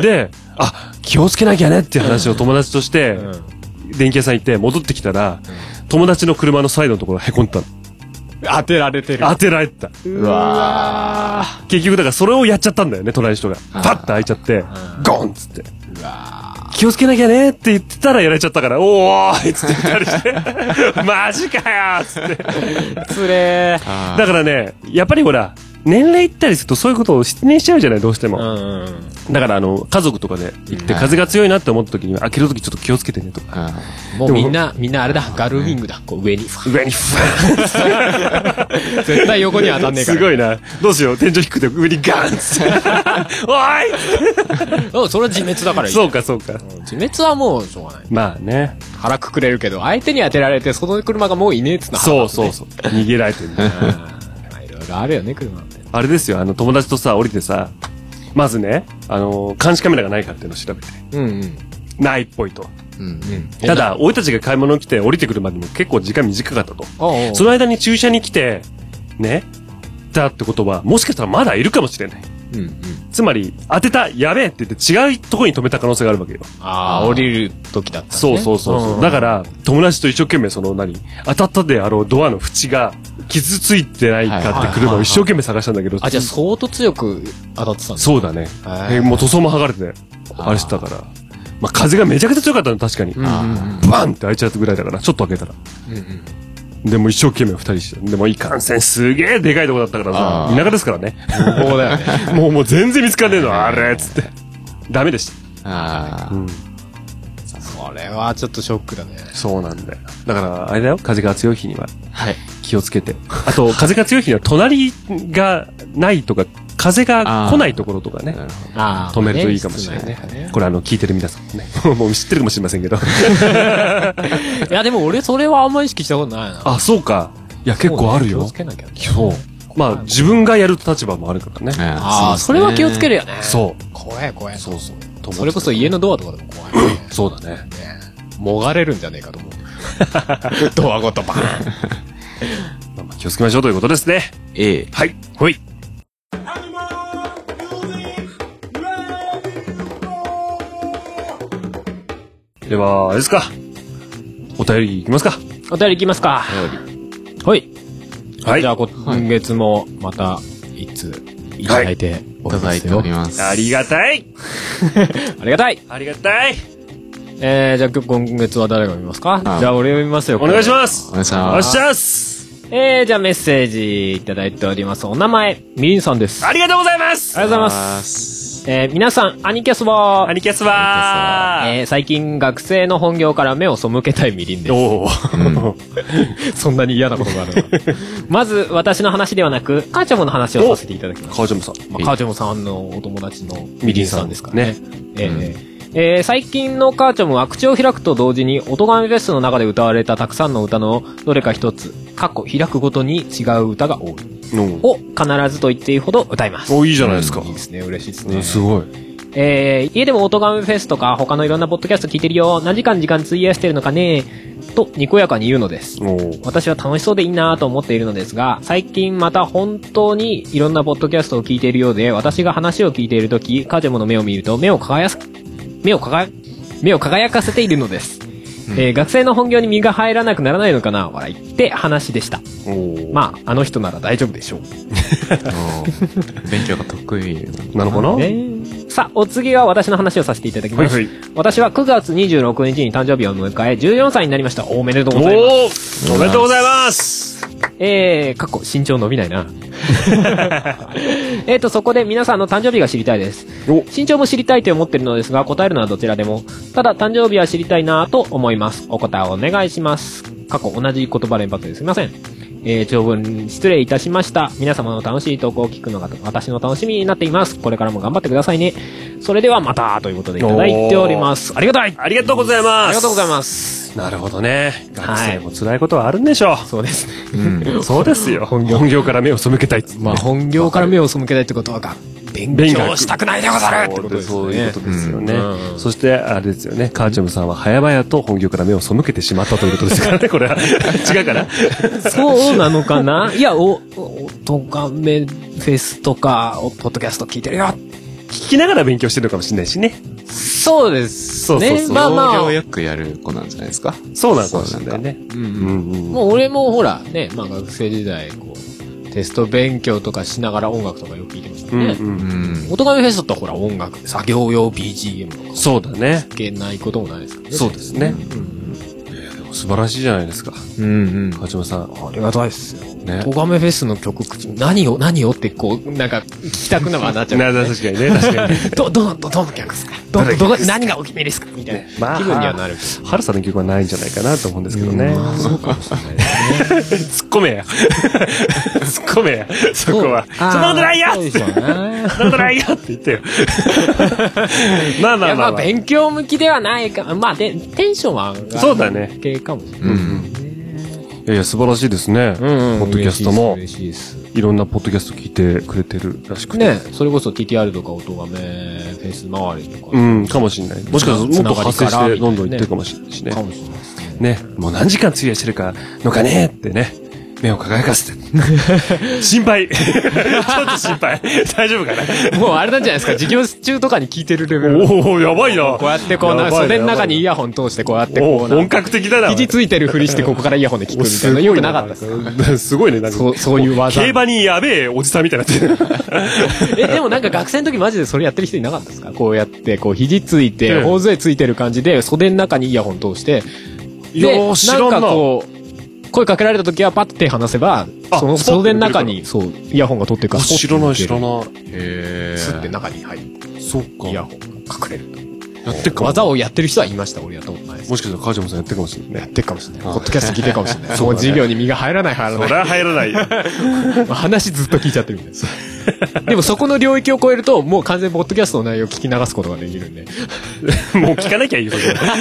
で、あ、気をつけなきゃねっていう話を友達として、うん、電気屋さん行って戻ってきたら、うん、友達の車のサイドのところへこんでたの。 当てられてる。 当てられてた。 うわー。結局だからそれをやっちゃったんだよね、隣の人が。パッと開いちゃって、ゴンっつって。うわー。気をつけなきゃねって言ってたらやられちゃったから、おーいっつって言ったりして、マジかよっつって。 つれー。 だからね、やっぱりほら、 年齢いったりするとそういうことを失念しちゃうじゃない、どうしても。 うんうん。 だから、あの、家族とかで行って、風が強いなって思った時に、開ける時ちょっと気をつけてねとか。 もうみんな、みんなあれだ、ガルウィングだ。こう上に。 上に、ふわー絶対横には当たんねえから。 すごいな。どうしよう、天井低くて上にガーンっておいそれは自滅だからいい。 そうか、そうか。 自滅はもうしょうがない。 まあね。 腹くくれるけど、相手に当てられて、その車がもういねえっつうのは、 そうそうそう。逃げられてるんだ。 いろいろあるよね、車って。 あれですよ、あの、友達とさ、降りてさ、まずね、あの、監視カメラがないかっていうのを調べて。 うんうん。 ないっぽいと。 うんうん。 ただ、俺たちが買い物来て降りてくるまでも結構時間短かったと。 おうおうその間に駐車に来て、ね、だってことは、もしかしたらまだいるかもしれない。 うんうん。 つまり、当てた、やべえって言って違うところに止めた可能性があるわけよ。 ああ、降りる時だった、ね。 そうそうそうそう、 んんだから、友達と一生懸命その何、当たったであろうドアの縁が傷ついてないかって車を一生懸命探したんだけど。 あ、じゃあ相当強く当たってたんだ。 そうだね。えー、もう塗装も剥がれて、あれしてたから。まあ、風がめちゃくちゃ強かったの、確かに。 うんうんうん、 バンって開いちゃったぐらいだから、ちょっと開けたら。うんうんでも一生懸命二人して。でもいかんせんすげえでかいとこだったからさ、田舎ですからね。 そうだよね。 もうもう全然見つかんねえの、あれっつって。ダメでした。 ああ、うん。 それはちょっとショックだね。 そうなんだよ。だから、あれだよ、風が強い日には。 はい。 気をつけて。あと、風が強い日には隣がないとか、風が来ないところとかね。 あ止めるといいかもしれないね。ねこれあの、聞いてる皆さんもね。もう知ってるかもしれませんけど。 いや、でも俺それはあんまり意識したことないな。 あ、そうか。いや、結構あるよ。 気をつけなきゃ。 そう。まあ、自分がやる立場もあるからね。 ああ、それは気をつけるよね。 そう。 怖い怖い。 そうそう。 それこそ家のドアとかでも怖い。 そうだね。 もがれるんじゃねえかと思う。ドアごとバーン。 まあ気をつけましょうということですね。 ええ。 はい。ほい。では、あれですか。お便りいきますか。 お便りいきますか。はい。 はい。 じゃあ、今月もまた、いつ、いただいておりますよ。いただいております。 ありがたいありがたいありがたいえー、じゃあ今月は誰が読みますか？じゃあ俺読みますよ。 お願いします。 お願いします。 お願いします。 えー、じゃあメッセージいただいております。お名前、みりんさんです。 ありがとうございます。 ありがとうございます。えー、皆さん、アニキャスはアニキャスはえー、最近学生の本業から目を背けたいみりんです。 おー。 そんなに嫌なことがあるのまず、私の話ではなく、母ちゃんもの話をさせていただきます。 母ちゃんもさん。 まあ、母ちゃんもさんのお友達のみりんさんですからね。ねえー、 うんえー、最近の母ちゃんも口を開くと同時に、音ガメフェスの中で歌われたたくさんの歌のどれか一つ、かっこ開くごとに違う歌が多い。を必ずと言っていいほど歌います。 お、いいじゃないですか。 いいですね、嬉しいですね。 うん、すごい。 えー、家でも音ガメフェスとか他のいろんなポッドキャスト聞いてるよ。何時間時間費やしてるのかねと、にこやかに言うのです。私は楽しそうでいいなと思っているのですが、最近また本当にいろんなポッドキャストを聞いているようで、私が話を聞いているとき、カジェモの目を見ると、目を輝す、目を輝、目を輝かせているのです。うん、えー、学生の本業に身が入らなくならないのかな笑いって話でした。まあ、あの人なら大丈夫でしょう。 勉強が得意なのかな、 ね、さあ、お次は私の話をさせていただきます。はいはい、私はくがつにじゅうろくにちに誕生日を迎え、じゅうよんさいになりました。おめでとうございます。 おめでとうございます。 えー、かっこ身長伸びないな。えっと、そこで皆さんの誕生日が知りたいです。身長も知りたいと思ってるのですが、答えるのはどちらでも。ただ、誕生日は知りたいなと思います。お答えをお願いします。過去同じ言葉連発ですみません。えー、長文失礼いたしました。皆様の楽しい投稿を聞くのが私の楽しみになっています。これからも頑張ってくださいね。それではまたということでいただいております。ありがたい。 ありがとうございます。 ありがとうございます。 なるほどね。学生も辛いことはあるんでしょう。はい、 そうですね。 うん、そうですよ。本業。本業から目を背けたいっつって、ね。 まあ本業から目を背けたいってことは、勉強したくないでござるってことですね。 そういうことですよね。うん、そして、あれですよね。カーチョムさんは早々と本業から目を背けてしまったということですからね、これは。違うかなそうなのかないや、お、おとがめフェスとか、ポッドキャスト聞いてるよ。 聞きながら勉強してるのかもしれないしね。 そうです。 そうそうそう。 まあまあ。よくやる子なんじゃないですか。 そうなんかもしれないね。 うんうん。もう俺もほら、ね、まあ学生時代、こう、テスト勉強とかしながら音楽とかよく聞いてましたね。うんうん。音楽フェスだったらほら音楽で作業用 ビージーエム とか。 そうだね。 聞けないこともないですからね。 そうですね。うん。 素晴らしいじゃないですか。 うんうん。 川島さん。 ありがたいっすよ。 ね。 トガメフェスの曲、何を、何をってこう、なんか、聞きたくなるなっちゃう、ね。 な、確かにね、確かに。 ど、どの、どの曲ですかど、ど、何がお決めですかみたいな、まあ。気分にはなる。 ハルさんの曲はないんじゃないかなと思うんですけどね。 まあ、そうかもしれないですね。 突っ込めや。突っ込めや。そこは。そんなことないやって。そんなことないやって言ってよ。まあまあまあ。まあ、 勉強向きではないか。まあ、で、テンションは上がる。 そうだね。 系かもしれない。 うんうん。いやいや、素晴らしいですね。うんうん。ポッドキャストも。嬉しいです。いろんなポッドキャスト聞いてくれてるらしくて。 ね、それこそ ティーティーアール とか音がめ、フェイス周りとか。 うん、かもしれない。もしかしたらもっと派生してどんどんいってるかもしれないしね。かもしれないですね。ね、もう何時間費やしてるかのかねってね。目を輝かせて。心配。ちょっと心配。大丈夫かな。 もうあれなんじゃないですか。授業中とかに聞いてるレベル。 おお、やばいな。 こうやってこうな、袖の中にイヤホン通してこうやってこうな。 本格的だな。 肘ついてるふりしてここからイヤホンで聞くみたいな。よくなかったです。 すごいね、なんか。 そう、そういう技。 競馬にやべえおじさんみたいになってる。 え、でもなんか学生の時マジでそれやってる人いなかったですか？こうやって、こう肘ついて、頬杖ついてる感じで、袖の中にイヤホン通して、 で、なんかこう、 声かけられた時はパッと手離せば、その袖の中に、そう、イヤホンが取ってるから。 知らない知らない。 へー。スって中に入る。 そっか。 イヤホンが隠れると。 やってっかも。 技をやってる人はいました。俺やったことないです。 もしかしたら川島さんやってるかもしれないね。 やってるかもしれない。ポッドキャスト聞いてるかもしれない。その授業に身が入らない入らない。 そりゃ入らない。 話ずっと聞いちゃってるみたいです。でもそこの領域を超えると、もう完全にポッドキャストの内容を聞き流すことができるんで。 もう聞かなきゃいいよ。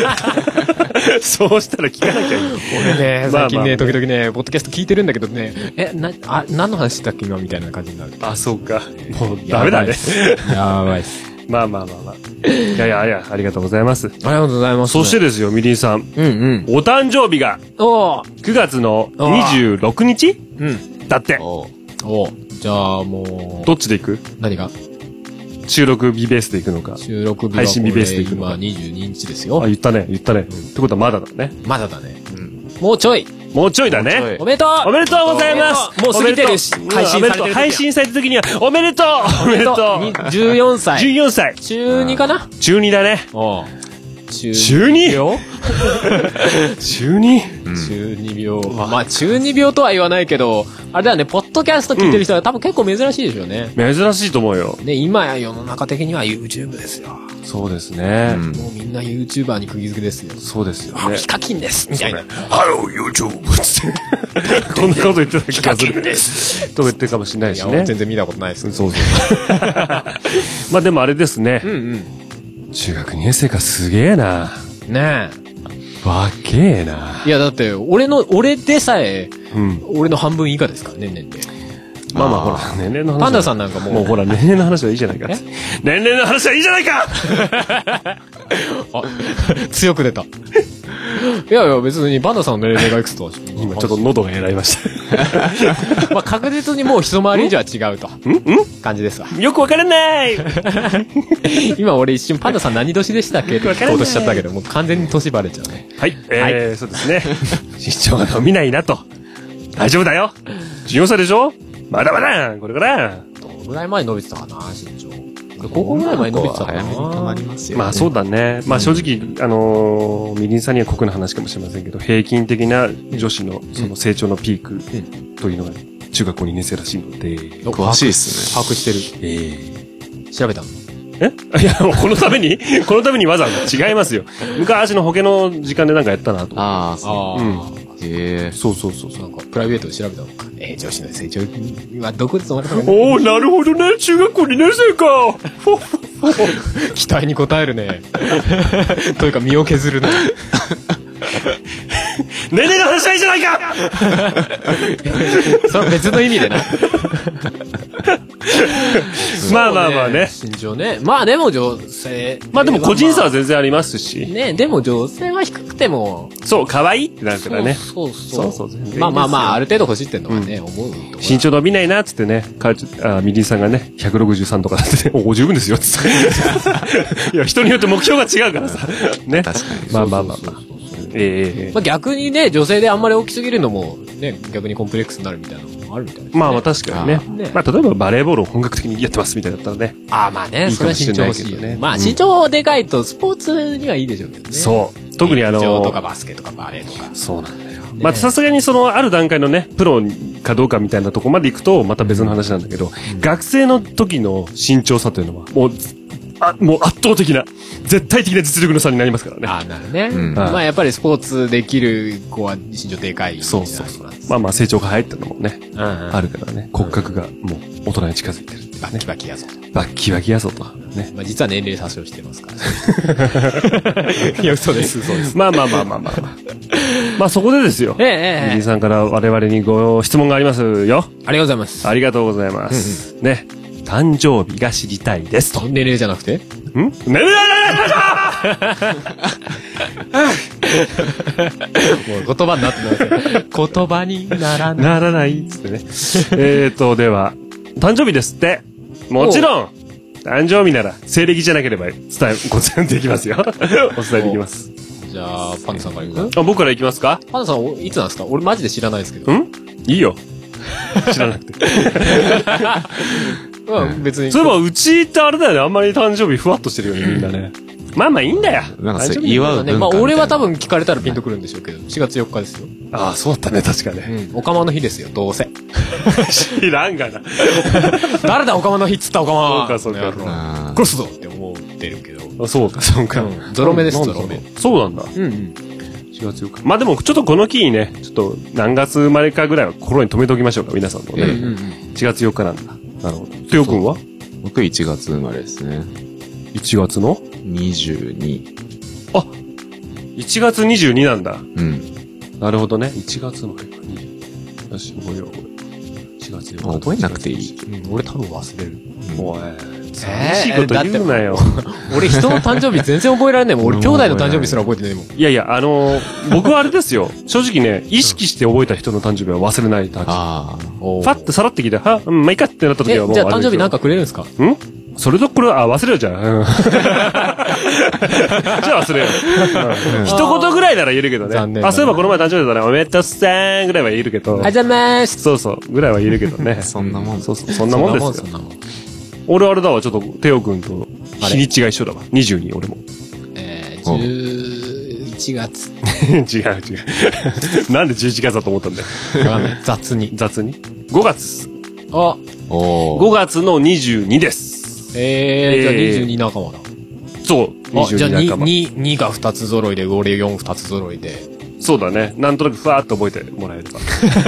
そうしたら聞かなきゃいい。 俺ね、最近ね、時々ね、ポッドキャスト聞いてるんだけどね、え、な、あ、何の話してたっけ今みたいな感じになる。 あ、そうか。もうダメだね。 やばいっす。 まあまあまあまあ。いやいやいや、ありがとうございます。ありがとうございます。 そしてですよ、みりんさん。うんうん。お誕生日が、くがつのにじゅうろくにちうん。だって。おおじゃあもう。 どっちで行く？ 何が？ 収録日ベースで行くのか。 収録日配信日ベースで行くのか。 今にじゅうににちですよ。 あ、言ったね、言ったね。ってことはまだだね。 まだだね。うん。もうちょい。 もうちょいだね。 おめでとうおめでとうございますもう過ぎてるし、 配信されてる。配信された時には、おめでとうおめでとう ! じゅうよんさい。 じゅうよんさい。 中にかな中にだね。 おう。 中に病中に中二病。まあ中二病とは言わないけど、あれだよね、ポッドキャスト聞いてる人は多分結構珍しいでしょうね。 珍しいと思うよ。 ね、今や世の中的には YouTube ですよ。 そうですね。 もうみんな YouTuber に釘付けですよ。 そうですよね。 ヒカキンですみたいな。 ハロー YouTube つって。こんなこと言ってた気がする。ヒカキンです。とか言ってるかもしれないしね。 全然見たことないです。 そうそう。まあでもあれですね。 うんうん。 中学にねん生かすげえな。 ねえ。わけえな。 いやだって、俺の、俺でさえ、 うん、 俺の半分以下ですから、年々で。 まあまあほら、年齢の話。 パンダさんなんかもう。 もうほら、年齢の話はいいじゃないか。年齢の話はいいじゃないかあ、強く出た。いやいや、別にパンダさんの年齢がいくつとは。 今ちょっと喉が選いました。 まあ確実にもう一回り以上は違うと。 んん感じですわ。 よくわからない今俺一瞬パンダさん何年でしたっけって聞こうとしちゃったけど、もう完全に年バレちゃうね。 はい。えー、そうですね。身長が伸びないなと。大丈夫だよ !じゅうよんさいでしょまだまだこれから。 どのぐらい前に伸びてたかな、身長。高校ぐらい前に伸びてたかな。 早めに溜まりますよね。 まあそうだね。まあ正直、あのー、みりんさんには酷な話かもしれませんけど、平均的な女子のその成長のピークというのが中学校にねん生らしいので。 詳しいっすね。 把握してる。 ええ。 調べたの？ えいや、もうこのためにこのためにわざわざ違いますよ。昔の保険の時間でなんかやったなと。 ああ、そう。うん。へえ。 そうそうそう。 なんか、プライベートで調べたのか。えー、女子の成長はどこで止まるかね。 おー、なるほどね。中学校にねん生か。 期待に応えるね。というか、身を削るね。 年齢の話はいいじゃないかそれ別の意味でな。 まあまあまあね。 身長ね。まあでも女性。 まあでも個人差は全然ありますし。 ね、でも女性は低くても。 そう、可愛いってなるからね。 そうそう。 そうそう。 まあまあまあ、ある程度欲しいってんのはね、思う。 身長伸びないなっつってね、かあみりんさんがね、ひゃくろくじゅうさんとかだってね、お、十分ですよっつって。いや、人によって目標が違うからさ。ね。確かに。まあまあまあまあ。ええ。 まあ逆にね、女性であんまり大きすぎるのも、ね、逆にコンプレックスになるみたいなのもあるみたいな。 まあまあ確かにね。まあ例えばバレーボールを本格的にやってますみたいだったらね。 ああまあね、それは身長欲しいよね。まあ身長でかいとスポーツにはいいでしょうけどね。 そう。 特にあの、 陸上とかバスケとかバレーとか。 そうなんだよ。まあ、さすがにその、ある段階のね、プロかどうかみたいなとこまで行くと、また別の話なんだけど、うん、学生の時の身長差というのは、もう、あ、もう圧倒的な、絶対的な実力の差になりますからね。 ああ、なるね。うん、まあやっぱりスポーツできる子は身長でかい。 そうそうそう。まあまあ成長が早いってのもね、うんうん、あるからね、骨格がもう大人に近づいてる、ね。 バッキバキやぞと。 バッキバキやぞと。ね。 まあ実は年齢詐称してますから。いや、嘘です。嘘です。 まあまあまあまあまあ。まあそこでですよ。 ええええ。 リリーさんから我々にご質問がありますよ。 ありがとうございます。 ありがとうございます。うんうん、ね。誕生日が知りたいですと。 年齢じゃなくてん年齢もう言葉になってますね。言葉にならない。 ならないっつってね。えーと、では、誕生日ですって。もちろん、誕生日なら、西暦じゃなければ伝え、ご伝えできますよ。お伝えできます。 じゃあ、パンダさんから行く？ あ、僕から行きますか？ パンダさん、いつなんですか？俺マジで知らないですけど。 ん？いいよ。知らなくて。 うん、別に。 そういえば、うちってあれだよね。あんまり誕生日ふわっとしてるよね、みんなね。まあまあいいんだよ。 なんかそれ祝うね。 まあ俺は多分聞かれたらピンとくるんでしょうけど、しがつよっかですよ。 ああ、そうだったね、確かね。 うん。おかまの日ですよ、どうせ。 知らんがな。 誰だ、おかまの日っつったおかま。 そうか、そうか。 殺すぞって思ってるけど。 そうか、そうか。 ゾロ目です、ゾロ目。 そうなんだ。うんうん。しがつよっか。まあでも、ちょっとこの機にね、ちょっと何月生まれかぐらいは心に留めておきましょうか、皆さんもね。しがつよっかなんだ。なるほど。てよくんは？ 僕いちがつ生まれですね。 いちがつのにじゅうに。 あ、いちがつにじゅうになんだ。 うん。 なるほどね。いちがつ生まれか。よし、覚えよう、覚え。いちがつよっか。 覚えなくていい。 うん、俺多分忘れる。 おい。寂しいこと言うなよ。 俺人の誕生日全然覚えられないもん。俺兄弟の誕生日すら覚えてないもん。 いやいや、あのー、僕はあれですよ。正直ね、意識して覚えた人の誕生日は忘れないタイプ。ああ。ファッてさらってきて、は、うん、まあ、いいかってなった時はもう。 じゃあ誕生日なんかくれるんですか？ んそれとこれ、あ、忘れようじゃん。うん、じゃあ忘れよう。うん、一言ぐらいなら言えるけどね。ねあ、そういえばこの前誕生日だね。おめでとうっせーんぐらいは言えるけど。 ありがとうございます。 そうそう。ぐらいは言えるけどね。 そんなもん。 そうそう。そんなもんですよ。そんなもん。俺あれだわ、ちょっと、テオくんと、日にちが一緒だわ。にじゅうに、俺も。 えー、じゅういちがつ。 違う違う。なんでじゅういちがつだと思ったんだよ。 雑に。 雑に。ごがつ。 あ、 ごがつのにじゅうにです。 えー、じゃあにじゅうに仲間だ。 そう、 にじゅうに仲間。じゃあに、にがふたつ揃いで、俺よんふたつ揃いで。 そうだね。なんとなくふわーっと覚えてもらえれば。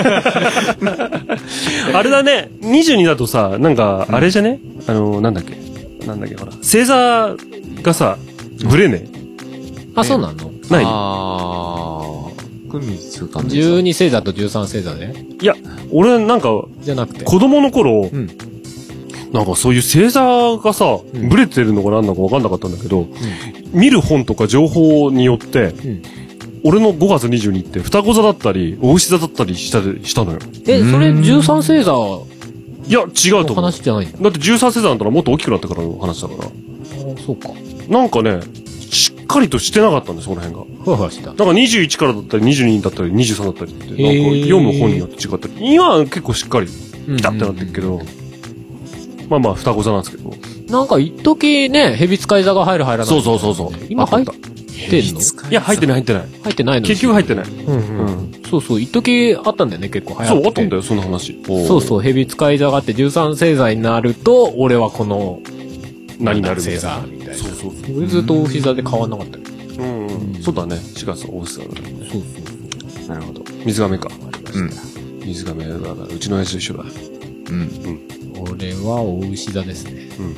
あれだね。にじゅうにだとさ、なんか、あれじゃね、うん、あの、なんだっけなんだっけほら。星座がさ、ブレねえ。 あ、そうなの？ ない？ あー。組数かじゅうに星座とじゅうさん星座で？ いや、俺なんか、 じゃなくて。 子供の頃、 うん、 なんかそういう星座がさ、うん、ブレてるのかなんだか分かんなかったんだけど、うん、見る本とか情報によって、うん俺のごがつにじゅうにって双子座だったり、大牛座だったりした、したのよ。 え、それじゅうさん星座いや、違うと思う。 話じゃないんだ。 だってじゅうさん星座なんたらもっと大きくなってからの話だから。ああ、そうか。 なんかね、しっかりとしてなかったんです、その辺が。 ふわふわしてた。 なんかにじゅういちからだったり、にじゅうにだったり、にじゅうさんだったりって、なんか読む本によって違ったり。今は結構しっかり、ピタってなってるけど、まあまあ、双子座なんですけど。 なんか一時ね、蛇使い座が入る入らない。 そうそうそうそう。 今入ったてんの？ いや、入ってない入ってない。 入ってないの？ 結局入ってない。 うんうん。そうそう、一時あったんだよね、結構流行って。 そう、あったんだよ、その話。 そうそう、蛇使い座があってじゅうさん星座になると、俺はこの、 何になる星座みたいな。 そうそうそう。俺ずっと大牛座で変わんなかったよ。 うん。そうだね、しがつ大牛座だね。 そうそう。なるほど。 水亀か。うん。水亀だから、うちの親父と一緒だ。 うん。うん。俺は大牛座ですね。うん。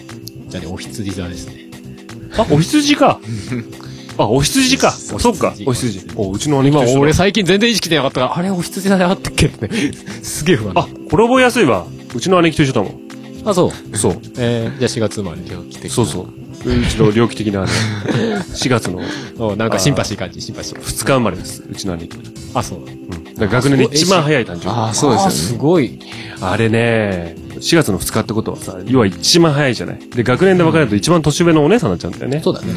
じゃあね、お羊座ですね。 あ、お羊か。あ、お羊か。そっか、お羊。お、うちの兄貴と一緒だ。 俺最近全然意識してなかったから、あれお羊座であったっけってね。すげえ不安。 あ、これ覚えやすいわ。うちの姉貴と一緒だもん。 あ、そう。 そう。 えー、じゃあしがつ生まれ。 猟奇的。 そうそう。うちの猟奇的な、しがつの。 お、なんかシンパシー感じ、シンパシー。 ふつか生まれです、うちの姉貴。 あ、そう。 うん。学年で一番早い誕生日。 あ、そうですよね。 すごい。 あれね、しがつのふつかってことはさ、要は一番早いじゃない。で、学年で分かれると一番年上のお姉さんになっちゃうんだよね。 そうだね。 そ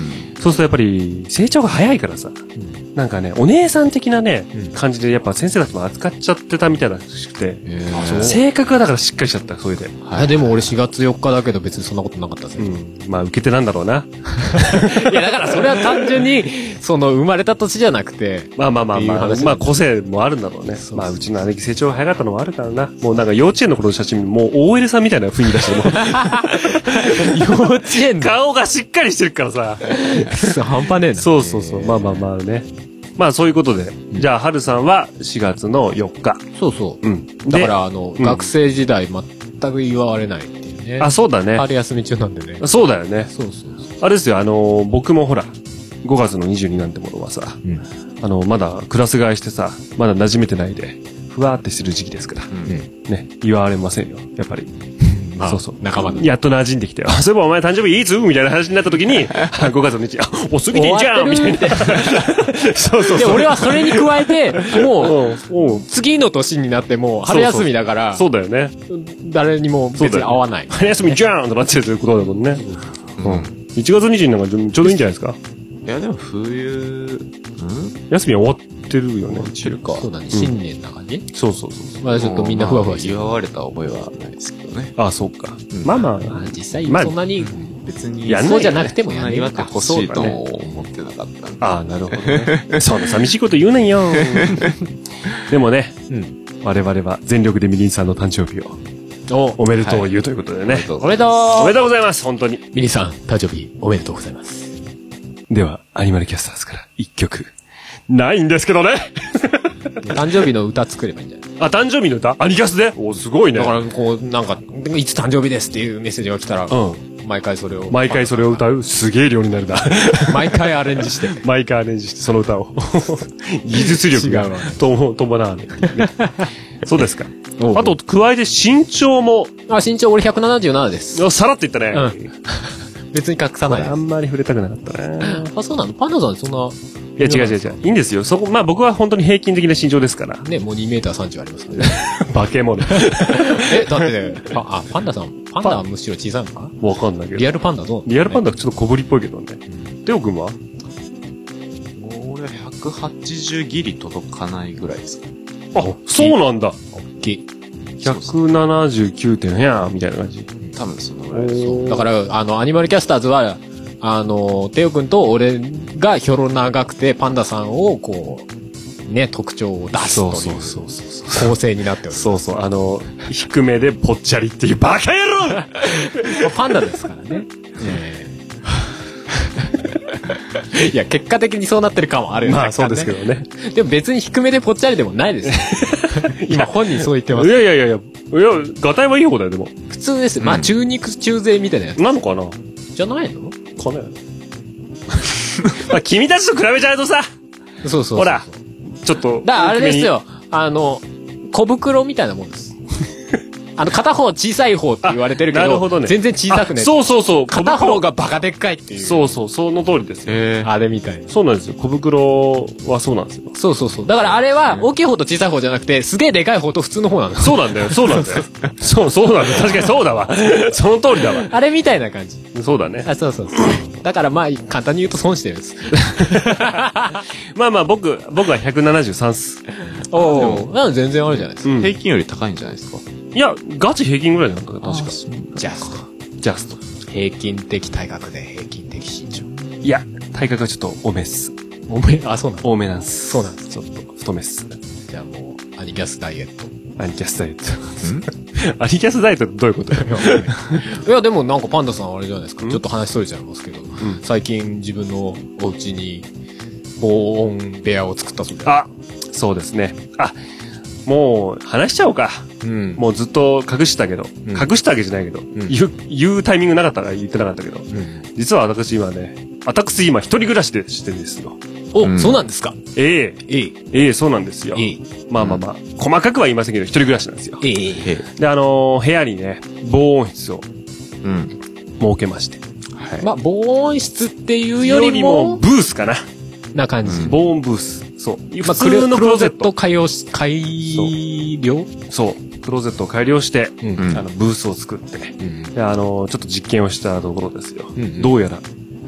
そうするとやっぱり成長が早いからさ、なんかね、お姉さん的なね、感じでやっぱ先生たちも扱っちゃってたみたいらしくて、性格がだからしっかりしちゃった、それで。 はい、でも俺しがつよっかだけど別にそんなことなかったですね。 うん。まあ受け手なんだろうな。 いやだからそれは単純に、その生まれた年じゃなくて、 まあまあまあまあ、まあ個性もあるんだろうね。まあうちの姉貴成長が早かったのもあるからな。もうなんか幼稚園の頃の写真もう オーエル さんみたいな雰囲気出してるもん。幼稚園顔がしっかりしてるからさ。 半端ねえな。 そうそうそう。まあまあまあね。まあそういうことで、うん、じゃあ、はるさんはしがつのよっか。 そうそう。うん。だから、あの、うん、学生時代全く祝われないっていうね。 あ、そうだね。 春休み中なんでね。 そうだよね。 そうそうそう。 あれですよ、あの、僕もほら、ごがつのにじゅうになんてものはさ、うん、あの、まだクラス替えしてさ、まだ馴染めてないで、ふわーってしてる時期ですから、うん、ね、祝われませんよ、やっぱり。 まあ、そうそう。仲間やっと馴染んできてよ。そういえばお前誕生日いつみたいな話になった時に、ごがつのにじゅうにち、あ、もう過ぎてんじゃんみたいな。そうそうそう。 で、俺はそれに加えて、もう、次の年になってもう春休みだから、 そうだよね。 誰にも別に会わない。 春休みじゃんとなってることだもんね。うん。いちがつにじゅうにちなんかちょうどいいんじゃないですか。 いや、でも冬、 ん休み終わってるよね。 終わってるか。 そうだね。新年な感じ、 そうそうそう。 まだちょっとみんなふわふわして祝われた覚えはないですけどね。 ああ、そうか。まあまあ、 実際そんなに別に、 そうじゃなくてもや祝ってほしいと思ってなかったんで。 ああ、なるほどね。そうだ、寂しいこと言うねんよ。でもね、我々は全力でみりんさんの誕生日をおめでとうを言うということでね。 おめでとうおめでとうございます、本当に。 みりんさん、誕生日おめでとうございます。 では、アニマルキャスターズから一曲。ないんですけどね。 誕生日の歌作ればいいんじゃない？ あ、誕生日の歌アニキャスでお、すごいね。 だから、こう、なんか、いつ誕生日ですっていうメッセージが来たら、うん。毎回それを。 毎回それを歌うすげえ量になるな。 毎回アレンジして。 毎回アレンジして、その歌を。技術力がと伴わない、ね。そうですか。あと、加えて身長も。 あ、身長俺ひゃくななじゅうななです。 さらって言ったね。 うん別に隠さない。 あんまり触れたくなかったね。 あ、そうなの？パンダさんそんな。 いや、違う違う違う。いいんですよ。そこ、まあ僕は本当に平均的な身長ですから。 ね、もうにメーターさんじゅうありますからね。 化け物。 え、だってね、あ、パンダさん、パンダはむしろ小さいのかわかんないけど。 リアルパンダどう？ リアルパンダちょっと小ぶりっぽいけどね。テオ君は俺ひゃくはちじゅうギリ届かないぐらいですか。 あ、そうなんだ。 大きい。 ひゃくななじゅうきゅうてんやーみたいな感じ。 多分そのぐらい。そう。 だから、あの、アニマルキャスターズは、あの、テオ君と俺がひょろ長くて、パンダさんを、こう、ね、特徴を出すという。そうそうそう。構成になっておる。 そうそう。あの、低めでぽっちゃりっていうバカ野郎パンダですからね。いや、結果的にそうなってる感はあるよね。 まあそうですけどね。 でも別に低めでぽっちゃりでもないですよ。今本人そう言ってます。 いやいやいやいや、いや、ガタイはいい方だよ、でも。 普通です。まあ中肉中背みたいなやつ。 なのかなじゃないのかね。まあ君たちと比べちゃうとさ。 そうそうそう。 ほら、ちょっと。 だからあれですよ。あの、小袋みたいなもんです。あの、片方小さい方って言われてるけど、なるほどね、全然小さくね。 そうそうそう。 片方がバカでっかいっていう。 そうそう、その通りですよ。 あれみたいな。 そうなんですよ。小袋はそうなんですよ。 そうそうそう。だからあれは、大きい方と小さい方じゃなくて、すげえでかい方と普通の方なんだ。 そうなんだよ、そうなんだよ。そう、そうなんだよ。確かにそうだわ。その通りだわ。 あれみたいな感じ。 そうだね。 あ、そうそうそう。だからまあ、簡単に言うと損してるんです。 まあまあ、僕、僕はひゃくななじゅうさんっす。 おお。なの全然あるじゃないですか。 うん、平均より高いんじゃないですか。 いや、ガチ平均ぐらいなんだね、確か。 ジャスト。 ジャスト。 平均的体格で平均的身長。 いや、体格はちょっと多めっす。 多めあ、そうなん多めなんす。 そうなんです。 ちょっと太めっす。 じゃあもう、アニキャスダイエット。 アニキャスダイエット。んアニキャスダイエットってどういうこといや、でもなんかパンダさんあれじゃないですか。ちょっと話それちゃいますけど、最近自分のお家に防音部屋を作ったそうで。 あ、そうですね。あ、もう、話しちゃおうか。うん。もうずっと隠してたけど、うん、隠したわけじゃないけど、うん、言う、言うタイミングなかったから言ってなかったけど、うん、実は私今ね、私今一人暮らしでしてるんですよ。 お、うん、そうなんですか？ ええ。ええ。ええ、そうなんですよ。ええ。まあまあまあ、細かくは言いませんけど、一人暮らしなんですよ。ええ。で、あのー、部屋にね、防音室を、うん、設けまして。 はい。まあ、防音室っていうよりも、よりもブースかな。 な感じ。 うん、防音ブース。そう。 普通のクローゼット改良し、改良そう。クローゼットを改良して、うん、あの、ブースを作って、うん、で、あの、ちょっと実験をしたところですよ。うんうん、どうやら、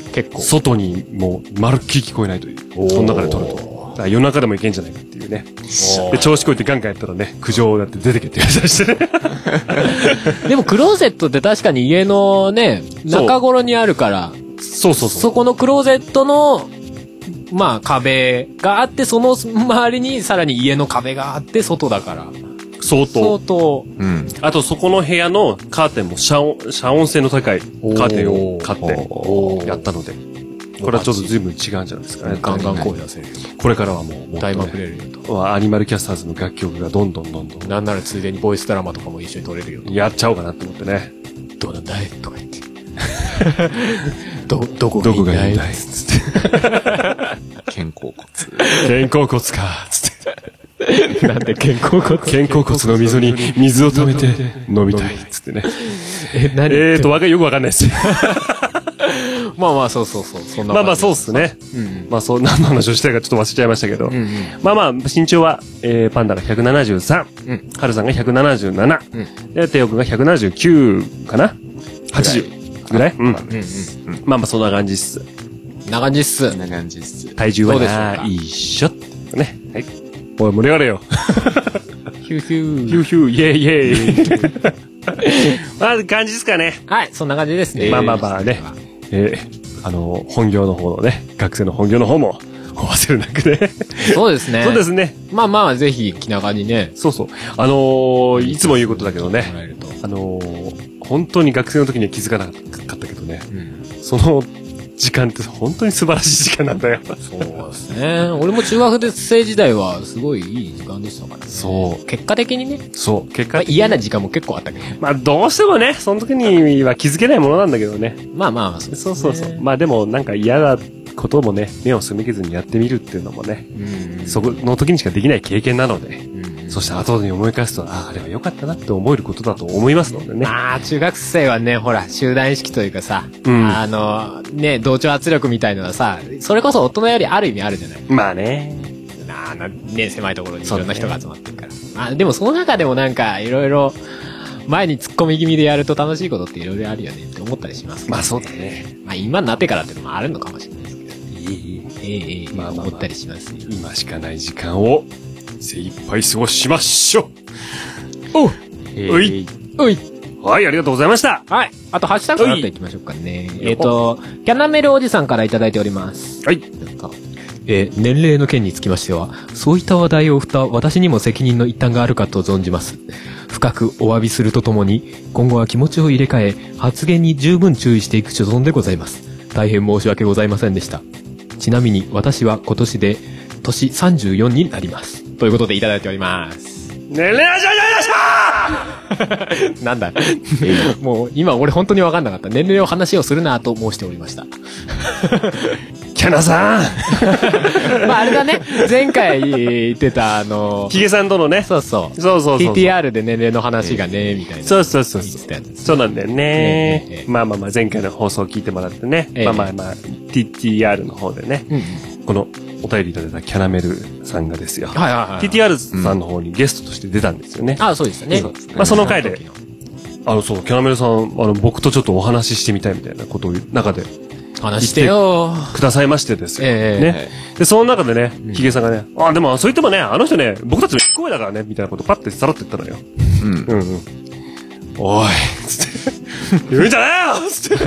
結構。 外にもう、まるっきり聞こえないという。その中で撮ると。夜中でもいけんじゃないかっていうね。で、調子こいてガンガンやったらね、苦情だって出てけって言われたりしてね。 でもクローゼットって確かに家のね、中頃にあるから、 そうそうそう。 そこのクローゼットの、まあ壁があって、その周りにさらに家の壁があって外だから。 相当。 相当。 うん。 あとそこの部屋のカーテンも遮音、遮音性の高いカーテンを買ってやったので。これはちょっと随分違うんじゃないですかね。 ガンガン声出せるよ。 これからはもう、 大まくれるよと。アニマルキャスターズの楽曲がどんどんどんどん。 なんならついでにボイスドラマとかも一緒に撮れるよ。 やっちゃおうかなって思ってね。 どうなんだいとか言って。ど、どこがいいんだいどこがいいんだいつって。 肩甲骨。 肩甲骨かつって。なんで肩甲骨肩甲骨の溝に水を溜めて飲みたいつってね。 え、何えーと、わか、よくわかんないです。 まあまあ、そうそうそう。そんなまあまあ、そうっすね。 うん、 まあ、そう、何の話をしたいかちょっと忘れちゃいましたけど。うんうん、まあまあ、身長は、えー、パンダがひゃくななじゅうさん。うん。ハルさんがひゃくななじゅうなな。うん。で、テオくんがひゃくななじゅうきゅうかな ?はちじゅう ぐらいうん。うんうん。まあまあ、そんな感じっす。 な感じっす。 な感じっす。 体重はな、一緒ね。はい。おい、盛り上がれよ。 ヒューヒュー。 ヒューヒュー、イェイイェイ。まあ、感じですかね。 はい、そんな感じですね。 まあまあまあね。えー、あの、本業の方のね、学生の本業の方も、お忘れなくね。 そうですね。 そうですね。 まあまあ、ぜひ、気長にね。 そうそう。あのー、いつも言うことだけどね。あのー、本当に学生の時には気づかなかったけどね。うん、その時間って本当に素晴らしい時間なんだよ。 そうですね。俺も中学生時代はすごいいい時間でしたからね。 そう。 結果的にね。 そう。結果的に。まあ、嫌な時間も結構あったけど。 まあどうしてもね、その時には気づけないものなんだけどね。 まあまあ、そう、 ね、そうそうそう。まあでもなんか嫌なこともね、目を背けずにやってみるっていうのもね、うん、そこの時にしかできない経験なので、うん、そして後に思い返すと、ああ、あれは良かったなって思えることだと思いますのでね。 まあ、中学生はね、ほら、集団意識というかさ、うん、あの、ね、同調圧力みたいなのはさ、それこそ大人よりある意味あるじゃない。 まあね。 なあ、ね、狭いところにいろんな人が集まってるから。ね、まあ、でもその中でもなんか、いろいろ、前に突っ込み気味でやると楽しいことっていろいろあるよねって思ったりします、ね。 まあそうだね。 まあ今になってからっていうのもあるのかもしれないですけど。 いい、 ええ、ええ、まあ思ったりしますよ。 今しかない時間を精一杯過ごしましょう。おう、えー、おい、 おい。 はい、ありがとうございました。 はい。あと、ハッシュタグからいきましょうかね。えっ、ー、と、キャナメルおじさんからいただいております。 はい。 えー、年齢の件につきましては、そういった話題を振った私にも責任の一端があるかと存じます。深くお詫びするとともに、今後は気持ちを入れ替え、発言に十分注意していく所存でございます。大変申し訳ございませんでした。ちなみに私は今年で、年さんじゅうよんになります。ということでいただいております。 年齢はじゃじゃじゃじゃなんだもう今俺本当に分かんなかった。年齢を話をするなと申しておりました。 キャナさんまああれだね。前回言ってたあのヒゲさんとのね。 そうそう。 そうそうそう。 ティーティーアール で年齢の話がね、みたいな。 そうそうそう。そうなんだよね。まあまあまあ前回の放送を聞いてもらってね。まあまあまあ ティーティーアール の方でね。このお便りいただいたキャナメルさんがですよ。 はいはいはい。 ティーティーアール さんの方にゲストとして出たんですよね。 ああ、そうですね。 まあその回で、あのそう、キャナメルさん、あの僕とちょっとお話ししてみたいみたいなことを中で。 話してよくださいましてですよ。 ええね。で、その中でね、ヒゲさんがね、あ、でもそう言ってもね、あの人ね、僕たちのいっこめだからね、みたいなことパッてさらって言ったのよ。 うん。 うんうん。おい、つって。言うんじゃないよつって。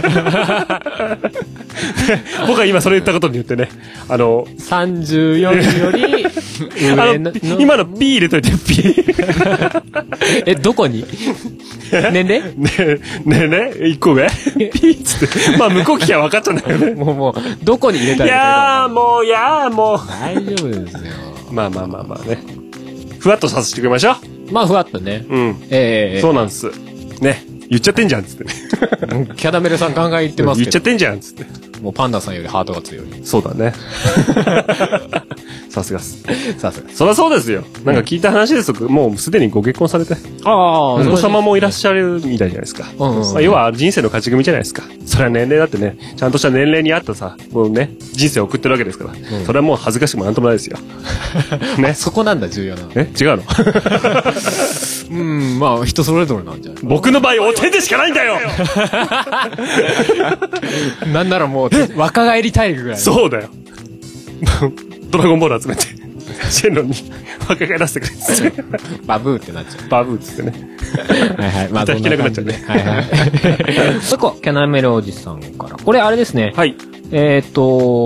僕は今それ言ったことによってね、あの、 さんじゅうよんより上の、 今の P 入れといて、P。 え、どこに年齢ねねねいっこ上 ?P つって。まあ向こう聞きゃ分かっちゃうんだよね。 もうもう、どこに入れたらいいいやーもう、いやーもう。 大丈夫ですよ。 まあまあまあまあね。ふわっとさせてくれましょう。まあふわっとね。 うん。 ええー。 そうなんです。ね。言っちゃってんじゃん、つってね。 キャダメルさんガンガン言ってますけど。 言っちゃってんじゃん、つって。 もうパンダさんよりハートが強い。 そうだね。 さすがっす。 さすが。 そりゃそうですよ。なんか聞いた話ですと、もうすでにご結婚されて、 ああ、 お子様もいらっしゃるみたいじゃないですか。 うんうんまあ、要は人生の勝ち組じゃないですか。それは年齢だってね、ちゃんとした年齢に合ったさ、もうね、人生を送ってるわけですから。 うん、 それはもう恥ずかしくもなんともないですよ。ね。 そこなんだ、重要な。 え違うのうん、まあ、人それぞれなんじゃない。 僕の場合、お手でしかないんだよなんならもう、若返り大陸ぐらい。 そうだよ。ドラゴンボール集めて、シェンロンに若返らせてくれっつって。 バブーってなっちゃう。 バブーっつってね。 はいはい。まあ、 弾けなくなっちゃうね。 はいはい。そこ、キャナメルおじさんから。これあれですね。 はい。 えっ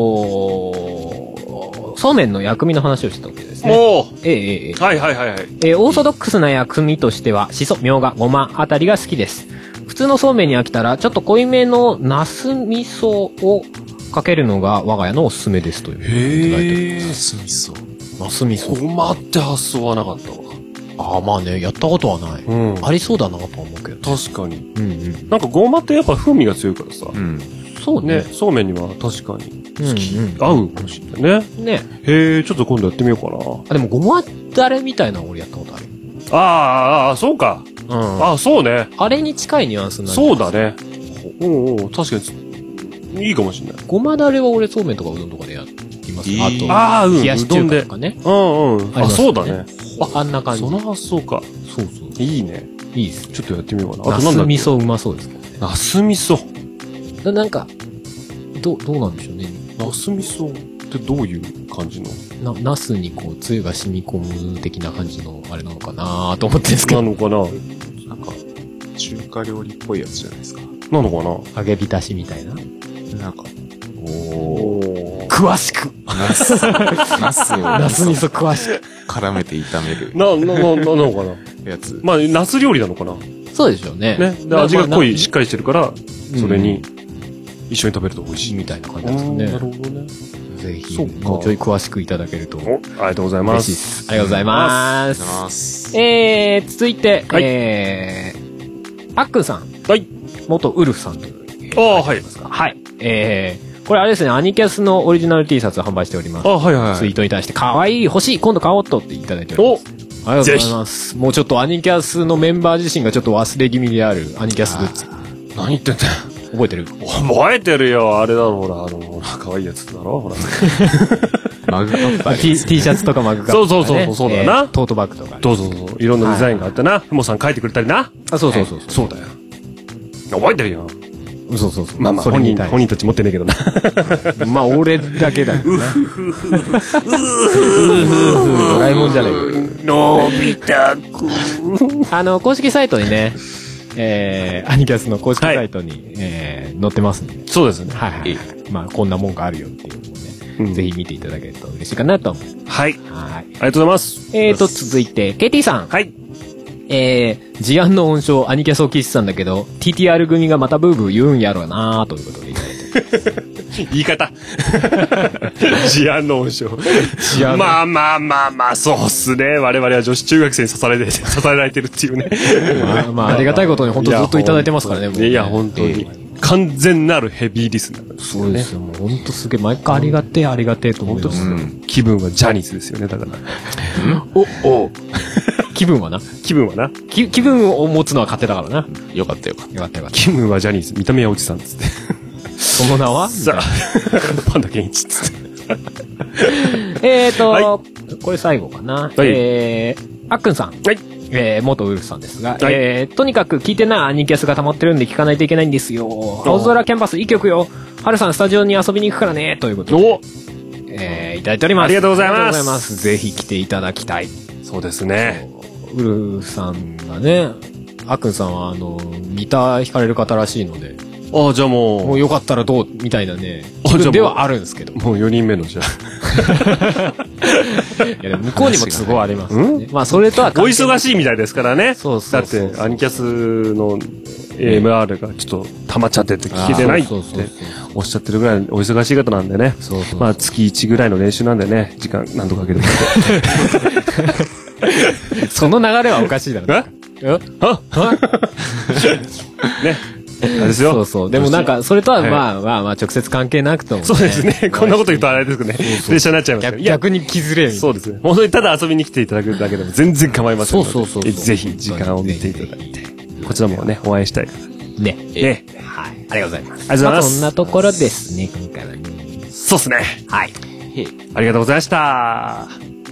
と、そうめんの薬味の話をしたわけですね。 おーええええ。 はいはいはいはい。 えー、オーソドックスな薬味としては、しそ、みょうが、ごまあたりが好きです。普通のそうめんに飽きたら、ちょっと濃いめのナス味噌をかけるのが我が家のおすすめですという。 へナス味噌。 ナス味噌。 ごまって発想はなかったわ。 ああ、まあね、やったことはない。 うん。 ありそうだなとは思うけど。 確かに。 うんうん。 なんかごまってやっぱ風味が強いからさ。 うん。 そうね。 ね、そうめんには確かにうんうん。 合うかもしれないね。 ね。 へえ、ちょっと今度やってみようかな。 あ、でもごまだれみたいなの俺やったことある。 ああ、ああ、そうか。 うん。 ああ、そうね。 あれに近いニュアンスになる。 そうだね。おうおう、確かに、いいかもしれない。 ごまだれは俺そうめんとかうどんとかでやります。 えーあと、 ああ、うん、 冷やしうどんで中華と。かね。 うんうん。あ、 ありますよねそうだね。 あんな感じ。 その発想か。 そうそう。 いいね。 いいですね。 ちょっとやってみようかな。 ナスあとなんだっけ味噌うまそうですね。 ナス味噌。 ななんか、どう、どうなんでしょうね。 ナス味噌ってどういう感じのな、ナスにこう、つゆが染み込む的な感じの、あれなのかなと思ってるんですけど。 なのかななんか、中華料理っぽいやつじゃないですか。 なのかな揚げ浸しみたいな。 なんか、 おー。 詳しくナス、ナスを、 ナス味噌詳しく。 絡めて炒めるな、な、な、なのかなやつ。 まあ、ナス料理なのかなそうでしょうね。 ね。で、味が濃い、しっかかりしてるから、それに、一緒に食べると美味しい。 みたいな感じですね。 なるほどね。 ぜひ、 そうかもうちょい詳しくいただけると。 お、ありがとうございま嬉しいす。 です。ありがとうございまあす。 りがとうございます。 えー、続いて、 はいえー、あっくんさん。 はい。 元ウルフさんという。 ああ、はい。 はい。えー、これあれですね、アニキャスのオリジナル T シャツを販売しております。 あはいはいはい。 ツイートに対して、可愛い、欲しい、今度買おうとっていただいております。 おありがとうございます。もうちょっとアニキャスのメンバー自身がちょっと忘れ気味であるアニキャスグッズ。 何言ってんだよ。 覚えてる覚えてるよ。あれだろ、ほら、あの、ほら、可愛いやつだろ、ほら。 マグカップ。 T, T シャツとかマグカップとか、ね。 そうそうそうそうだよなえートートバッグとか、ね。 どうぞどうぞ。いろんなデザインがあってな。ふもさん書いてくれたりな。 あ、そうそうそうそう。 そうだよ。覚えてるよ。 そうそうそう。 まあまあ、本人、 それに対本人たち持ってねえけどな。 してまあ、俺だけだけどな。ドラえもんじゃないのび太くん。 あの、公式サイトにね、えー、アニキャスの公式サイトに、えー、載ってますんで。 そうですね。 はいはいはい。まあ、こんなもんがあるよっていうのをね、 うんぜひ見ていただけると嬉しいかなと思う。 はい。 はい。 ありがとうございます。 えーと、続いて、ケイティさん。 はい。 えー、事案の温床、アニキャスを聞いてたんだけど、ティーティーアール 組がまたブーブー言うんやろうなーということでいただいて。 言い方。事案の温床。 案まあまあまあまあ、そうっすね。我々は女子中学生に刺されて、刺されられてるっていうね。 まあ、まあ、ありがたいことに本当ずっといただいてますからね、もうねいや、本当に。完全なるヘビーリスナーですよね。 そうですよ。もう本当すげえ、毎回ありがてえ、ありがてえと思います。 うん。 気分はジャニーズですよね、だから。 お、お気分はな。 気分はな。 き気分を持つのは勝手だからな。 よかったよかっよかったよかった。 気分はジャニーズ。見た目はおじさんっつって。 その名はさあ、パンダケンイチっつって。 えーと、 はこれ最後かな。 はいえー、あっくんさん。 はい。 えー、元ウルフさんですが、 はいえー、とにかく聞いてないアニキャスが溜まってるんで聞かないといけないんですよ。青空キャンパスいい曲よ。はるさんスタジオに遊びに行くからね。ということで、 おえー、いただいております。 ありがとうございますありがとうございます。ぜひ来ていただきたい。 そうですね。 ウルフさんがね、あっくんさんはあの、ギター弾かれる方らしいので、 ああ、じゃあもう、 もうよかったらどうみたいなね、 あじゃあもう気分ではあるんですけど。 もうよにんめのじゃいやでも向こうにも都合ありますからね。まあそれとはあ。お忙しいみたいですからね。 そうそうそうそうだって、アニキャスの エーエムアール がちょっと溜まっちゃってて聞けてないってそうそうそうおっしゃってるぐらいお忙しい方なんでね。 そうそうそうまあ月いちぐらいの練習なんでね、時間何とかかけてもらって。 その流れはおかしいだろ。 ええははね。 あれですよ。 そうそう。でもなんか、それとはまあまあまあ直接関係なくともね。 そうですね。こんなこと言うとあれですけどね。プレッシャーになっちゃいますけど。 逆に気づれみたいな。 そうですね。本当にただ遊びに来ていただくだけでも全然構いませんので。 そうそうそう。 ぜひ時間を見ていただいて。こちらもね、お会いしたい。 ね。 ね。 はい。ありがとうございます。 ありがとうございます。 そんなところですね、今回はね。 そうですね。 はい。 ありがとうございました。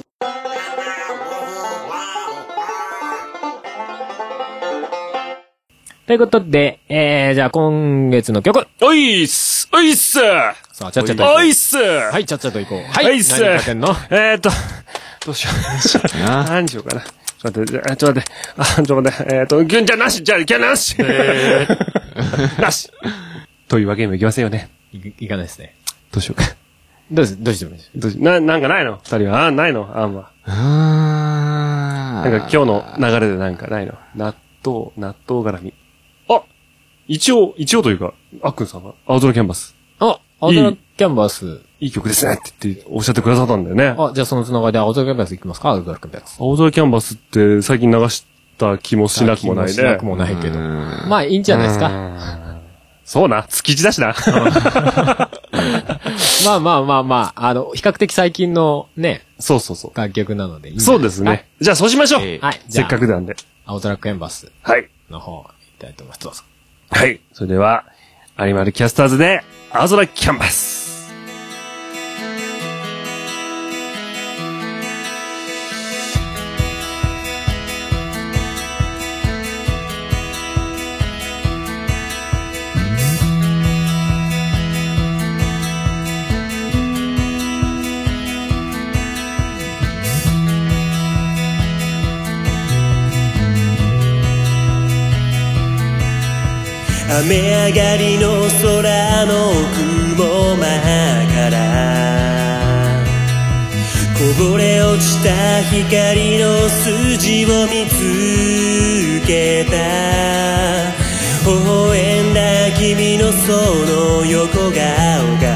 ということで、えー、じゃあ今月の曲。 おいっすおいっすさあ、ちゃっちゃと行こう。 おいっすはい、ちゃっちゃと行こう。はい。 おいっす何かけんのえーっと、どうしよう。何しようかな。ちょっと待って、ちょっと待って。あ、ちょっと待って。えーっと、ぎゅんじゃなしじゃあ、ぎゃなしなしというわけにもいきませんよね。 い、いかないですね。 どうしようか。 どうし、どうしてもいいです。 どうし、な、なんかないの二人は。あ、ないの案は。 あー。 なんか今日の流れでなんかないの納豆、納豆絡み。あ一応、一応というか、あっくんさんは、青空キャンバス。 あ、青空キャンバス。 いい曲ですねって言っておっしゃってくださったんだよね。 あ、じゃあそのつながりで青空キャンバスいきますか？青空キャンバス。 青空キャンバスって最近流した気もしなくもないね。 しなくもないけど。まあいいんじゃないですか。 そうな。築地だしな。 まあまあまあまあ、あの、比較的最近のね。 そうそうそう。 楽曲なのでいいんじゃそないうですね。じゃあそうしましょう。 はい。 せっかくなんで。 青空キャンバス。 はい。 の方、いきたいと思います。どうぞ。 はい。それでは、アニマルキャスターズで、青空キャンバス。 雨上がりの空の雲間からこぼれ落ちた光の筋を見つけた微笑んだ君のその横顔が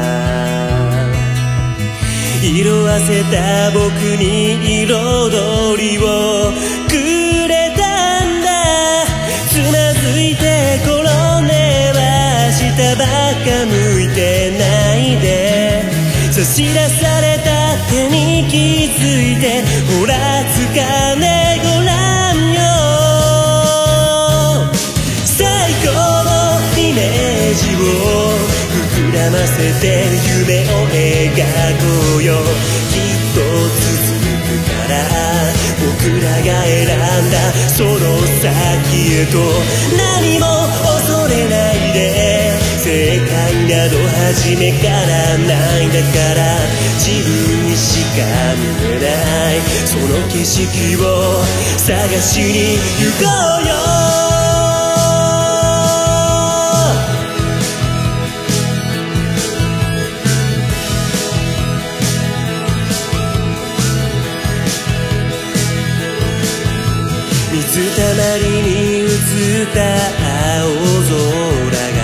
色あせた僕に彩りをくれたんだつまずいて転んでは下ばっか向いてないで差し出された手に気づいてほらつかねごらんよ最高のイメージを膨らませて夢を描こうよきっと続くから僕らが選んだその先へと何も恐れないで正解など初めからないんだから自分にしか見えないその景色を探しに行こうよ水たまりに映った青空が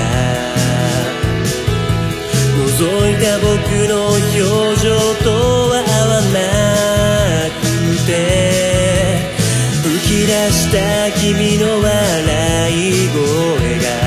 覗いた僕の表情とは合わなくて吹き出した君の笑い声が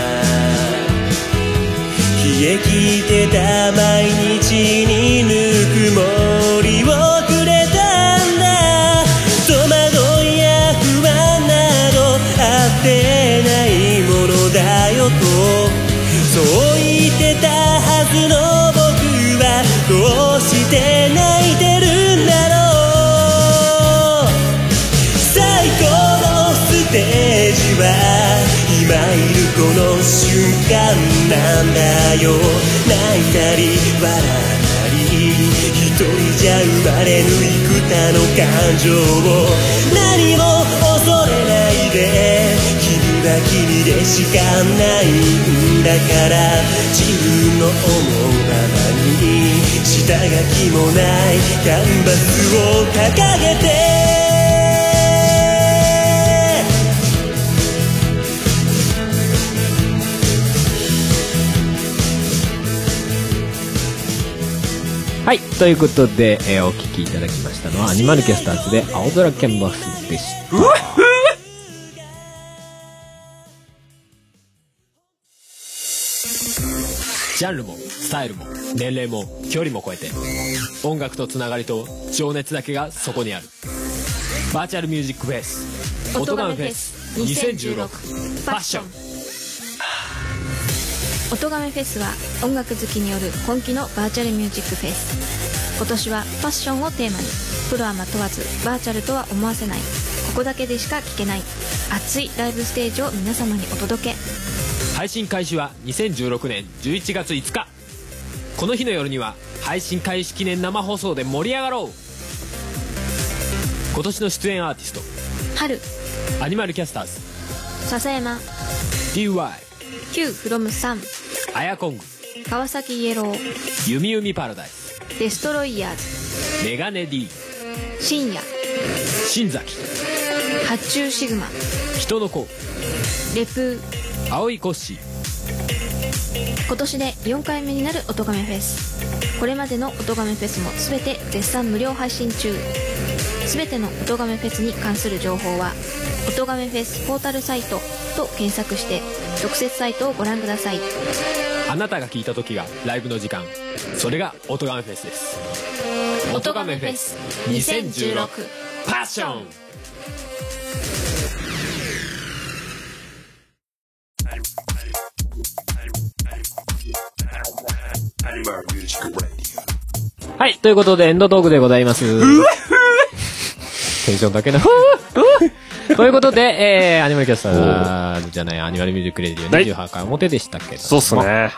冷え切ってた毎日にぬくもりをくれたんだ戸惑いや不安などあってないものだよとそう言ってたはずの僕はどうして泣いてるんだろう最高のステージは今いるこの瞬間なんだよ泣いたり笑ったり一人じゃ生まれぬ幾多の感情を何も恐れないで君は君でしかないんだから自分の思うままに下書きもないキャンバスを掲げてはい。ということで、えー、お聴きいただきましたのは、アニマルキャスターズで青空キャンバスでした。 ジャンルもスタイルも年齢も距離も超えて音楽とつながりと情熱だけがそこにある。バーチャルミュージックフェス音ガメフェスにせんじゅうろくパッション。 音ガメフェスは音楽好きによる今季のバーチャルミュージックフェス。今年はファッションをテーマに、プロアマ問わずバーチャルとは思わせない、ここだけでしか聴けない熱いライブステージを皆様にお届け。 配信開始はにせんじゅうろくねんじゅういちがついつか。この日の夜には配信開始記念生放送で盛り上がろう。今年の出演アーティスト、 春、 アニマルキャスターズ、 笹山、 ディーワイ、 Q フロムさん、 アヤコング、 川崎イエロー、 ユミユミパラダイス、 デストロイヤーズ、 メガネ D、 深夜、 新崎、 発注シグマ、 人の子、 レプー。 青いコッシー。 今年でよんかいめになる音ガメフェス。これまでの音ガメフェスも全て絶賛無料配信中。全ての音ガメフェスに関する情報は音ガメフェスポータルサイトと検索して特設サイトをご覧ください。 あなたが聞いた時がライブの時間、それが音ガメフェスです。 音ガメフェスにせんじゅうろくパッション。はい、ということでエンドトークでございます。テンションだけな。ということで、えー、アニマルキャスターじゃない、アニマルミュージックレディオにじゅうはちかい表でしたけど。 そうっすね。 はい。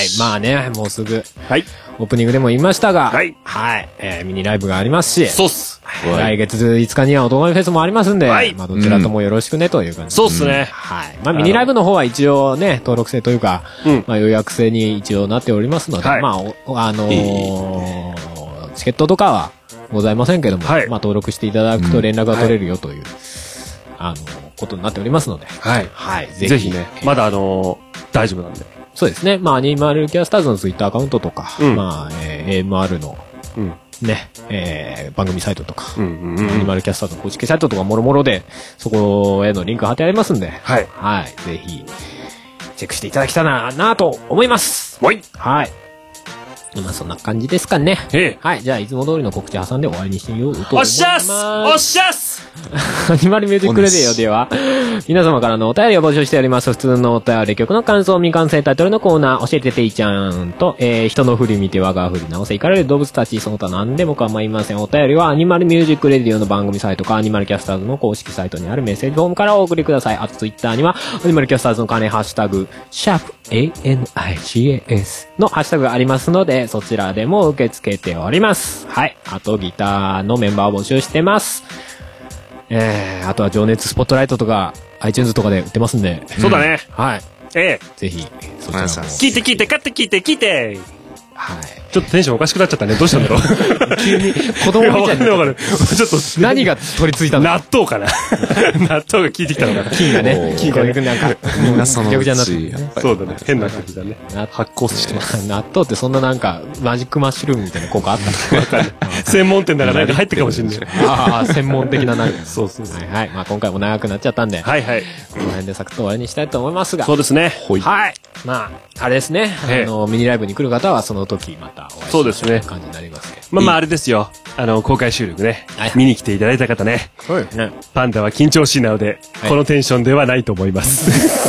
まあね、もうすぐ。 はい。 オープニングでも言いましたが。 はい。 はい。えー、ミニライブがありますし。 そうっす。 来月いつかには音ガメフェスもありますんで。 はい。 まあどちらともよろしくねという感じ。 そうっすね。 はい。まあミニライブの方は一応ね、登録制というか、まあ予約制に一応なっておりますので、まあ、あのー、チケットとかはございませんけども、まあ登録していただくと連絡が取れるよという。あの、ことになっておりますので。 はい。 はい。 ぜひ。ぜひね。まだあのー、大丈夫なんで。 そうですね。まあ、アニマルキャスターズのツイッターアカウントとか、うん、まあ、えー、エーエムアール の、うん、ね、えー、番組サイトとか、うんうんうん、アニマルキャスターズの公式サイトとかもろもろで、そこへのリンク貼ってありますんで、はい。はい。ぜひ、チェックしていただきたいな、なと思います。はい。はい。まあそんな感じですかね。はい。じゃあ、いつも通りの告知挟んで終わりにしてみようと思います。 おっしゃっすおっしゃっすアニマルミュージックレディオでは、皆様からのお便りを募集しております。普通のお便り、曲の感想、未完成タイトルのコーナー、教えてていちゃんと、えー、人の振り見て我が振り直せ、怒られる動物たち、その他何でも構いません。お便りは、アニマルミュージックレディオの番組サイトか、アニマルキャスターズの公式サイトにあるメッセージフォームからお送りください。あと、ツイッターには、アニマルキャスターズの金、ハッシュタグ、シャープ エーエヌアイジーエーエス のハッシュタグがありますので、そちらでも受け付けております。はい。あと、ギターのメンバーを募集してます。えー、あとは情熱スポットライトとか iTunes とかで売ってますんで。 そうだね。 うん、はい。 ええ。 ぜひ、そちらも。 聞いて聞いて、買って聞いて聞いて。 はい。 ちょっとテンションおかしくなっちゃったね。どうしたんだろう。 急に子供みたいに。 わかる。ちょっと。 何が取り付いたの？ 納豆かな。納豆が効いてきたのかな。 菌がね。菌がね。なんか、 みんなそのうち。 そうだね。変な感じだね。発酵してます。 納豆ってそんななんか、マジックマッシュルームみたいな効果あったの？わかる。 専門店だからなんか入ってるかもしれない。 ああ、専門的ななんか。 そうそうそう。 はいはい。まあ今回も長くなっちゃったんで。 はいはい。 この辺でサクッと終わりにしたいと思いますが。 そうですね。 はい。まあ、あれですね。あの、ミニライブに来る方はその時またお会いしましょう。 そうですね。 感じになりますけど。 まあまああれですよ。あの、公開収録ね。見に来ていただいた方ね。 そうですね。 パンダは緊張しいなので、このテンションではないと思います。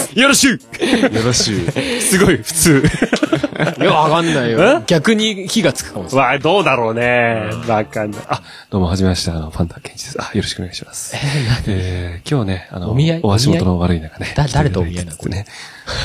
よろしゅうよろしゅう。 すごい、普通。 いや、わかんないよ。逆に火がつくかもしれない。 わあ、どうだろうね。わかんない。あ、どうも、はじめまして、あの、パンダケンチです。あ、よろしくお願いします。えー、今日ね、あの、お足元の悪い中ね。 だ、誰とお見合いなのね。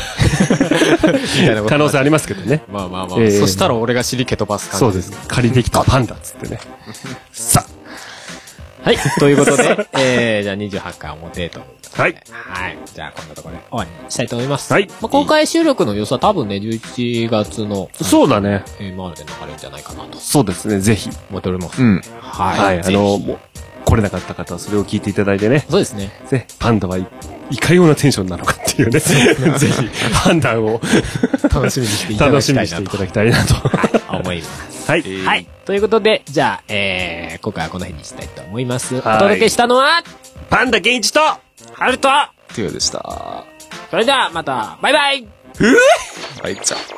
可能性ありますけどね。 まあまあまあ。そしたら俺が尻蹴飛ばす感じ。 そうです。借りてきたパンダっつってね。さはい。ということで、えー、じゃあにじゅうはちかい表と。 はい。 はい。じゃあこんなところで終わりにしたいと思います。 はい。 まあ、公開収録の様子は多分ね、じゅういちがつの。 そうだね。 えー、まあで流れるんじゃないかなと。 そうですね。ぜひ。 思っております。 うん。 はい。 はい。あの、もう、来れなかった方はそれを聞いていただいてね。 そうですね。 で、パンダはい、いかようなテンションなのかっていうね。ぜひ、判断を楽しみにしていただきたいなと。 楽しみにしていただきたいなと。 はい、思います。 はい。 はい。ということで、じゃあ、えー、今回はこの辺にしたいと思います。お届けしたのは、 パンダケンイチと、 ハルトティオでした。 それではまた、バイバイはい、じゃあ。